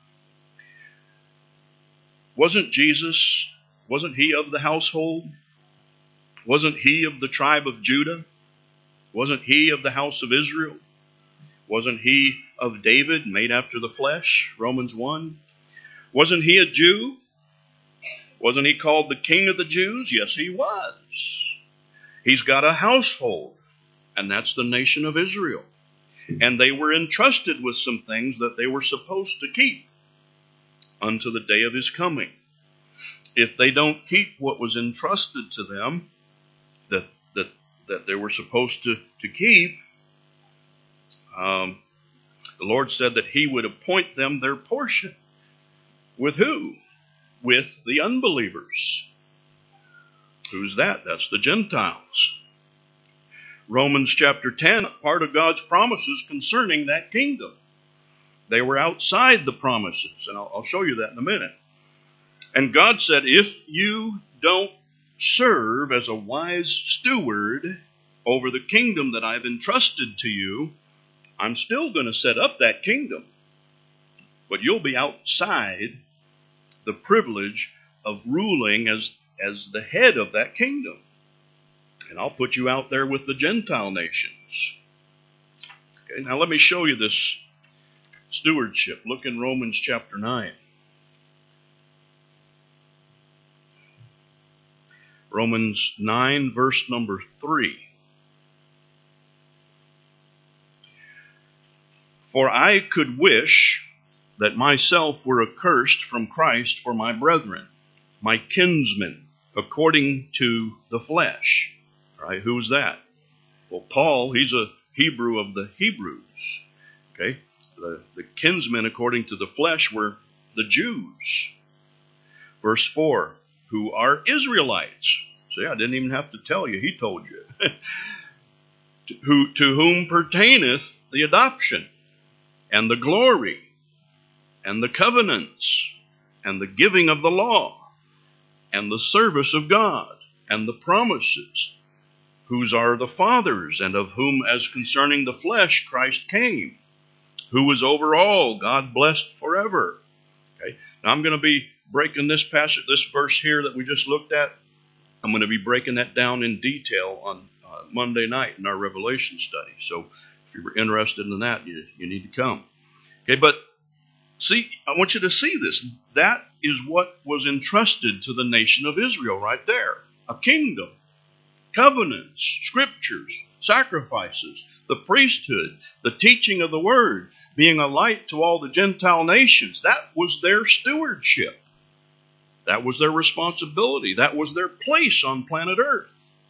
Wasn't Jesus, wasn't he of the household? Wasn't he of the tribe of Judah? Wasn't he of the house of Israel? Wasn't he of David, made after the flesh? Romans 1. Wasn't he a Jew? Wasn't he called the King of the Jews? Yes, he was. He's got a household, and that's the nation of Israel. And they were entrusted with some things that they were supposed to keep unto the day of his coming. If they don't keep what was entrusted to them that they were supposed to keep, the Lord said that he would appoint them their portion. With who? With the unbelievers. Who's that? That's the Gentiles. Romans chapter 10, part of God's promises concerning that kingdom. They were outside the promises, and I'll show you that in a minute. And God said, if you don't serve as a wise steward over the kingdom that I've entrusted to you, I'm still going to set up that kingdom. But you'll be outside the privilege of ruling as the head of that kingdom. And I'll put you out there with the Gentile nations. Okay, now let me show you this stewardship. Look in Romans chapter 9. Romans 9, verse number 3. For I could wish that myself were accursed from Christ for my brethren, my kinsmen, according to the flesh. All right, who's that? Well, Paul, he's a Hebrew of the Hebrews. Okay, the kinsmen according to the flesh were the Jews. Verse 4, who are Israelites. See, I didn't even have to tell you, he told you. to whom pertaineth the adoption, and the glory, and the covenants, and the giving of the law, and the service of God, and the promises, whose are the fathers, and of whom as concerning the flesh Christ came, who is over all, God blessed forever. Okay, now I'm going to be breaking this passage, this verse here that we just looked at. I'm going to be breaking that down in detail on Monday night in our Revelation study. So if you're interested in that, you need to come. Okay, but see, I want you to see this. That is what was entrusted to the nation of Israel right there. A kingdom, covenants, scriptures, sacrifices, the priesthood, the teaching of the word, being a light to all the Gentile nations. That was their stewardship. That was their responsibility. That was their place on planet Earth.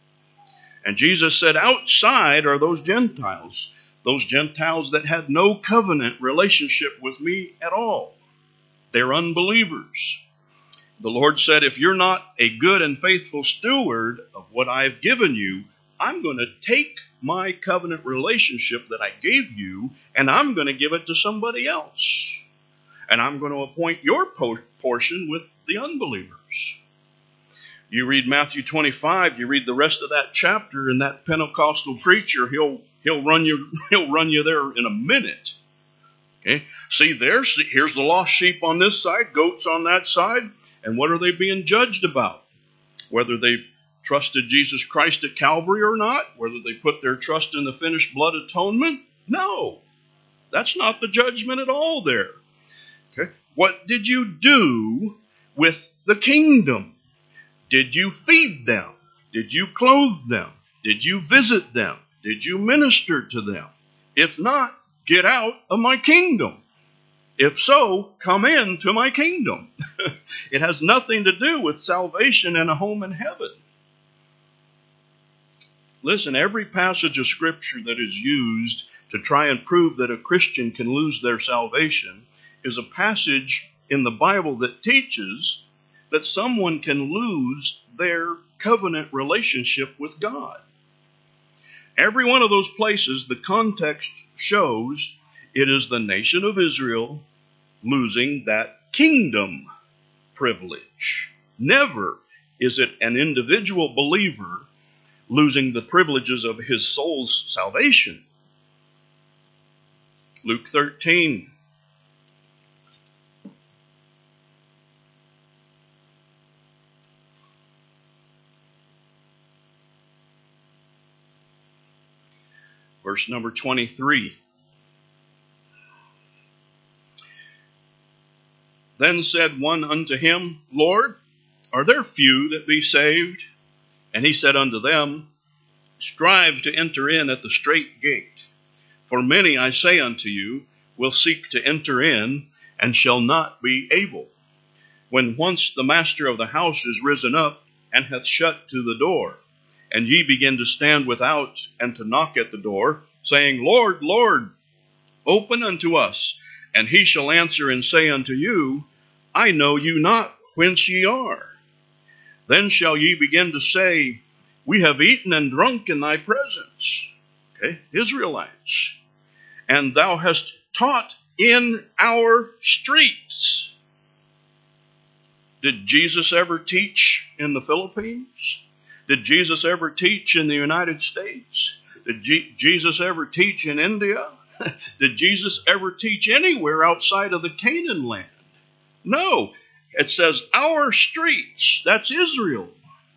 And Jesus said, outside are those Gentiles that had no covenant relationship with me at all. They're unbelievers. The Lord said, if you're not a good and faithful steward of what I've given you, I'm going to take my covenant relationship that I gave you, and I'm going to give it to somebody else. And I'm going to appoint your portion with the unbelievers. You read Matthew 25, you read the rest of that chapter, and that Pentecostal preacher, he'll run you there in a minute. Okay? See, here's the lost sheep on this side, goats on that side, and what are they being judged about? Whether they've trusted Jesus Christ at Calvary or not, whether they put their trust in the finished blood atonement? No, that's not the judgment at all there. Okay? What did you do with the kingdom? Did you feed them? Did you clothe them? Did you visit them? Did you minister to them? If not, get out of my kingdom. If so, come into my kingdom. It has nothing to do with salvation and a home in heaven. Listen, every passage of Scripture that is used to try and prove that a Christian can lose their salvation is a passage in the Bible that teaches that someone can lose their covenant relationship with God. Every one of those places, the context shows it is the nation of Israel losing that kingdom privilege. Never is it an individual believer losing the privileges of his soul's salvation. Luke 13. Verse number 23. Then said one unto him, Lord, are there few that be saved? And he said unto them, strive to enter in at the strait gate. For many, I say unto you, will seek to enter in, and shall not be able. When once the master of the house is risen up, and hath shut to the door, and ye begin to stand without, and to knock at the door, saying, Lord, Lord, open unto us. And he shall answer and say unto you, I know you not whence ye are. Then shall ye begin to say, We have eaten and drunk in thy presence. Okay, Israelites. And thou hast taught in our streets. Did Jesus ever teach in the Philippines? Did Jesus ever teach in the United States? Did Jesus ever teach in India? Did Jesus ever teach anywhere outside of the Canaan land? No. It says our streets. That's Israel.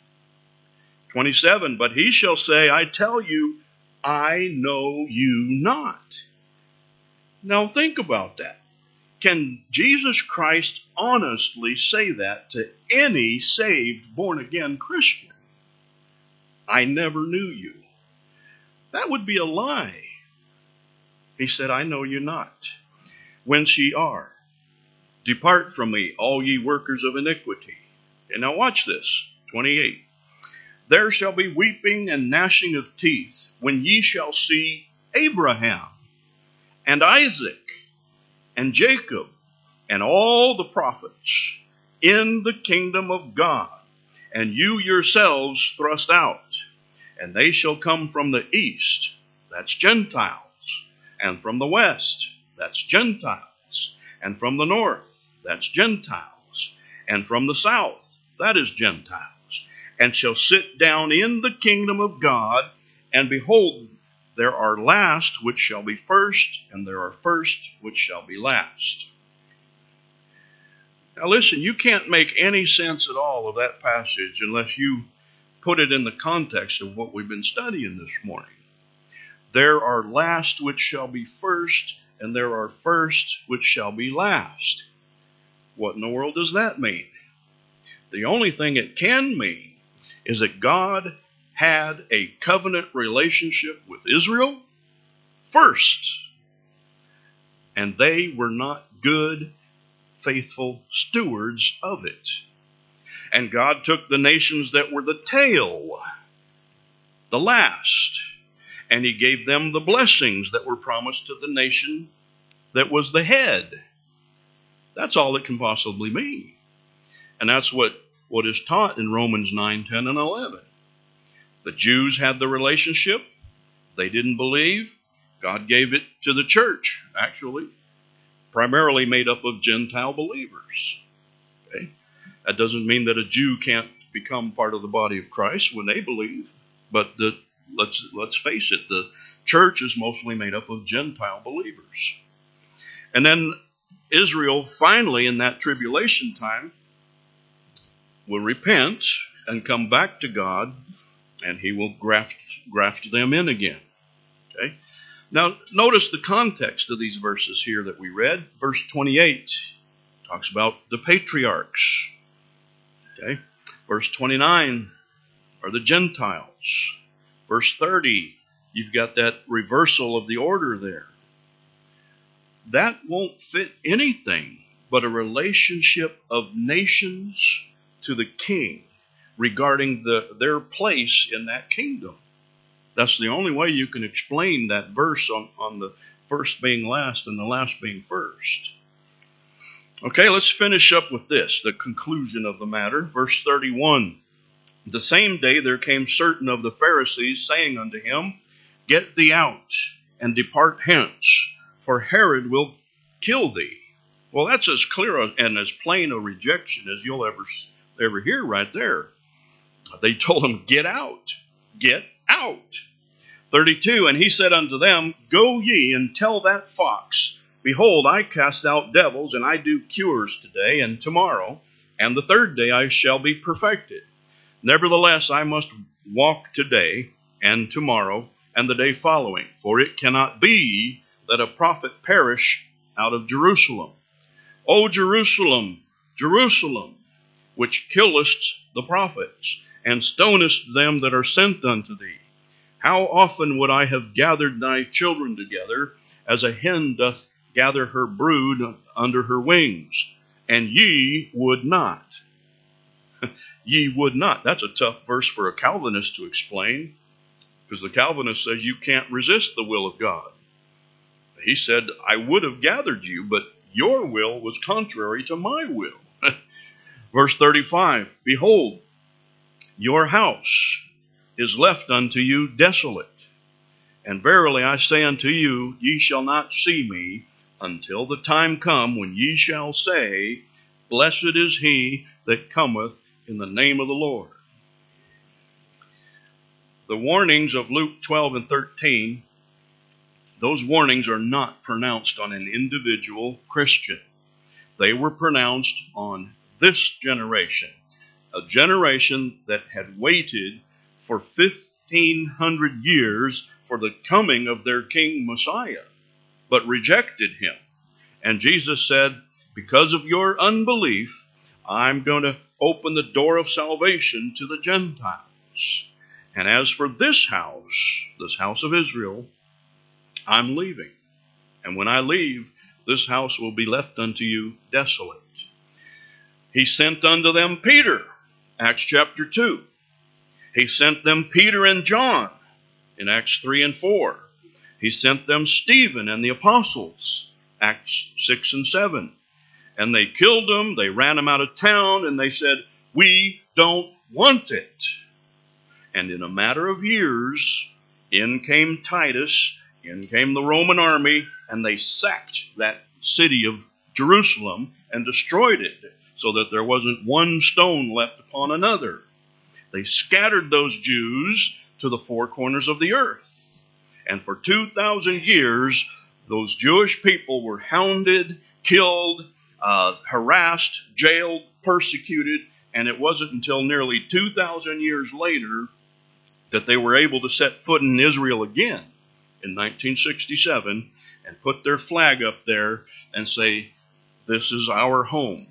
27, but he shall say, I tell you, I know you not. Now think about that. Can Jesus Christ honestly say that to any saved, born-again Christian? I never knew you. That would be a lie. He said, I know you not. Whence ye are. Depart from me, all ye workers of iniquity. And now watch this. 28. There shall be weeping and gnashing of teeth when ye shall see Abraham and Isaac and Jacob and all the prophets in the kingdom of God, and you yourselves thrust out. And they shall come from the east, that's Gentiles, and from the west, that's Gentiles, and from the north, that's Gentiles, and from the south, that is Gentiles, and shall sit down in the kingdom of God. And behold, there are last which shall be first, and there are first which shall be last. Now listen, you can't make any sense at all of that passage unless you put it in the context of what we've been studying this morning. There are last which shall be first, and there are first which shall be last. What in the world does that mean? The only thing it can mean is that God had a covenant relationship with Israel first, and they were not good, faithful stewards of it. And God took the nations that were the tail, the last, and he gave them the blessings that were promised to the nation that was the head. That's all it can possibly mean. And that's what is taught in Romans 9, 10, and 11. The Jews had the relationship. They didn't believe. God gave it to the church, actually, primarily made up of Gentile believers. Okay? That doesn't mean that a Jew can't become part of the body of Christ when they believe. But let's face it, the church is mostly made up of Gentile believers. And then Israel finally, in that tribulation time, will repent and come back to God, and he will graft them in again. Okay? Now, notice the context of these verses here that we read. Verse 28 talks about the patriarchs. Okay? Verse 29 are the Gentiles. Verse 30, you've got that reversal of the order there. That won't fit anything but a relationship of nations to the king regarding their place in that kingdom. That's the only way you can explain that verse on the first being last and the last being first. Okay, let's finish up with this, the conclusion of the matter. Verse 31. The same day there came certain of the Pharisees, saying unto him, Get thee out, and depart hence, for Herod will kill thee. Well, that's as clear and as plain a rejection as you'll ever hear right there. They told him, Get out, get out. 32, and he said unto them, Go ye and tell that fox, Behold, I cast out devils, and I do cures today and tomorrow, and the third day I shall be perfected. Nevertheless, I must walk today and tomorrow and the day following, for it cannot be that a prophet perish out of Jerusalem. O Jerusalem, Jerusalem, which killest the prophets, and stonest them that are sent unto thee. How often would I have gathered thy children together, as a hen doth gather her brood under her wings, and ye would not. Ye would not. That's a tough verse for a Calvinist to explain, because the Calvinist says you can't resist the will of God. He said, I would have gathered you, but your will was contrary to my will. Verse 35, behold, your house is left unto you desolate. And verily I say unto you, ye shall not see me until the time come when ye shall say, blessed is he that cometh in the name of the Lord. The warnings of Luke 12 and 13, those warnings are not pronounced on an individual Christian. They were pronounced on this generation, a generation that had waited for 1,500 years for the coming of their King Messiah, but rejected him. And Jesus said, because of your unbelief, I'm going to open the door of salvation to the Gentiles. And as for this house of Israel, I'm leaving. And when I leave, this house will be left unto you desolate. He sent unto them Peter, Acts chapter 2. He sent them Peter and John in Acts 3 and 4. He sent them Stephen and the apostles, Acts 6 and 7. And they killed them, they ran them out of town, and they said, we don't want it. And in a matter of years, in came Titus, in came the Roman army, and they sacked that city of Jerusalem and destroyed it, so that there wasn't one stone left upon another. They scattered those Jews to the four corners of the earth. And for 2,000 years, those Jewish people were hounded, killed, harassed, jailed, persecuted, and it wasn't until nearly 2,000 years later that they were able to set foot in Israel again in 1967 and put their flag up there and say, this is our home.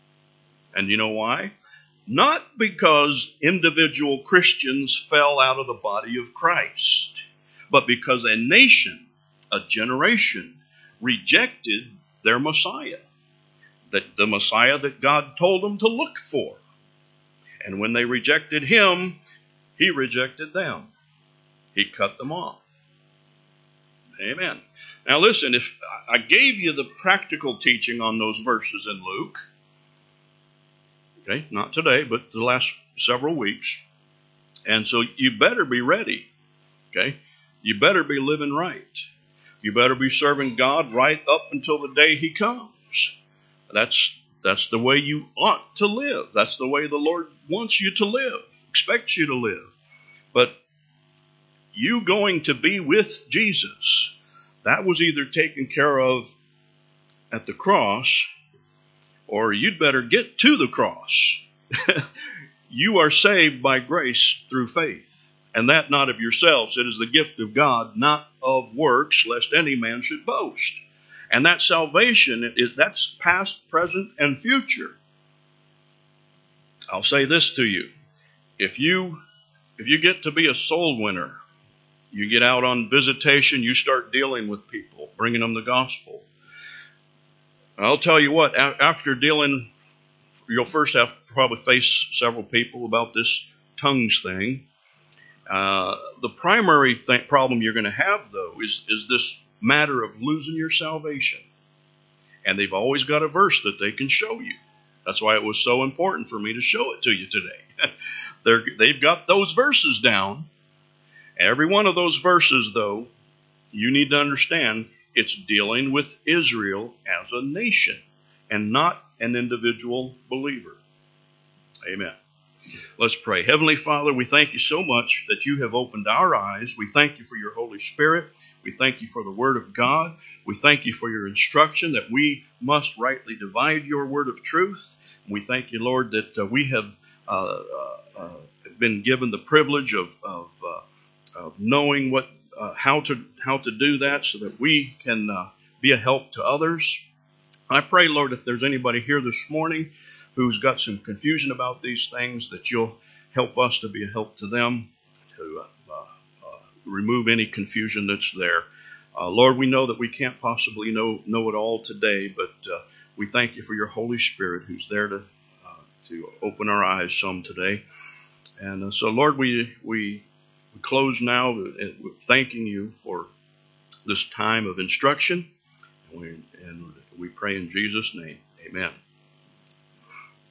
And you know why? Not because individual Christians fell out of the body of Christ, but because a nation, a generation, rejected their Messiah, the Messiah that God told them to look for. And when they rejected him, he rejected them. He cut them off. Amen. Now listen, if I gave you the practical teaching on those verses in Luke, okay, not today, but the last several weeks, and so you better be ready, okay? You better be living right. You better be serving God right up until the day he comes. That's the way you ought to live. That's the way the Lord wants you to live, expects you to live. But you going to be with Jesus, that was either taken care of at the cross, or you'd better get to the cross. You are saved by grace through faith, and that not of yourselves. It is the gift of God, not of works, lest any man should boast. And that salvation, that's past, present, and future. I'll say this to you. If you get to be a soul winner, you get out on visitation, you start dealing with people, bringing them the gospel. I'll tell you what, after dealing, you'll first have to probably face several people about this tongues thing. The primary problem you're going to have, though, is this matter of losing your salvation. And they've always got a verse that they can show you. That's why it was so important for me to show it to you today. They've got those verses down. Every one of those verses, though, you need to understand it's dealing with Israel as a nation and not an individual believer. Amen. Let's pray. Heavenly Father, we thank you so much that you have opened our eyes. We thank you for your Holy Spirit. We thank you for the Word of God. We thank you for your instruction that we must rightly divide your word of truth. We thank you, Lord, that we have been given the privilege of knowing how to do that so that we can be a help to others. I pray, Lord, if there's anybody here this morning who's got some confusion about these things, that you'll help us to be a help to them, to remove any confusion that's there. Lord, we know that we can't possibly know it all today, but we thank you for your Holy Spirit who's there to open our eyes some today. And so, Lord, we close now thanking you for this time of instruction. And we pray in Jesus' name. Amen.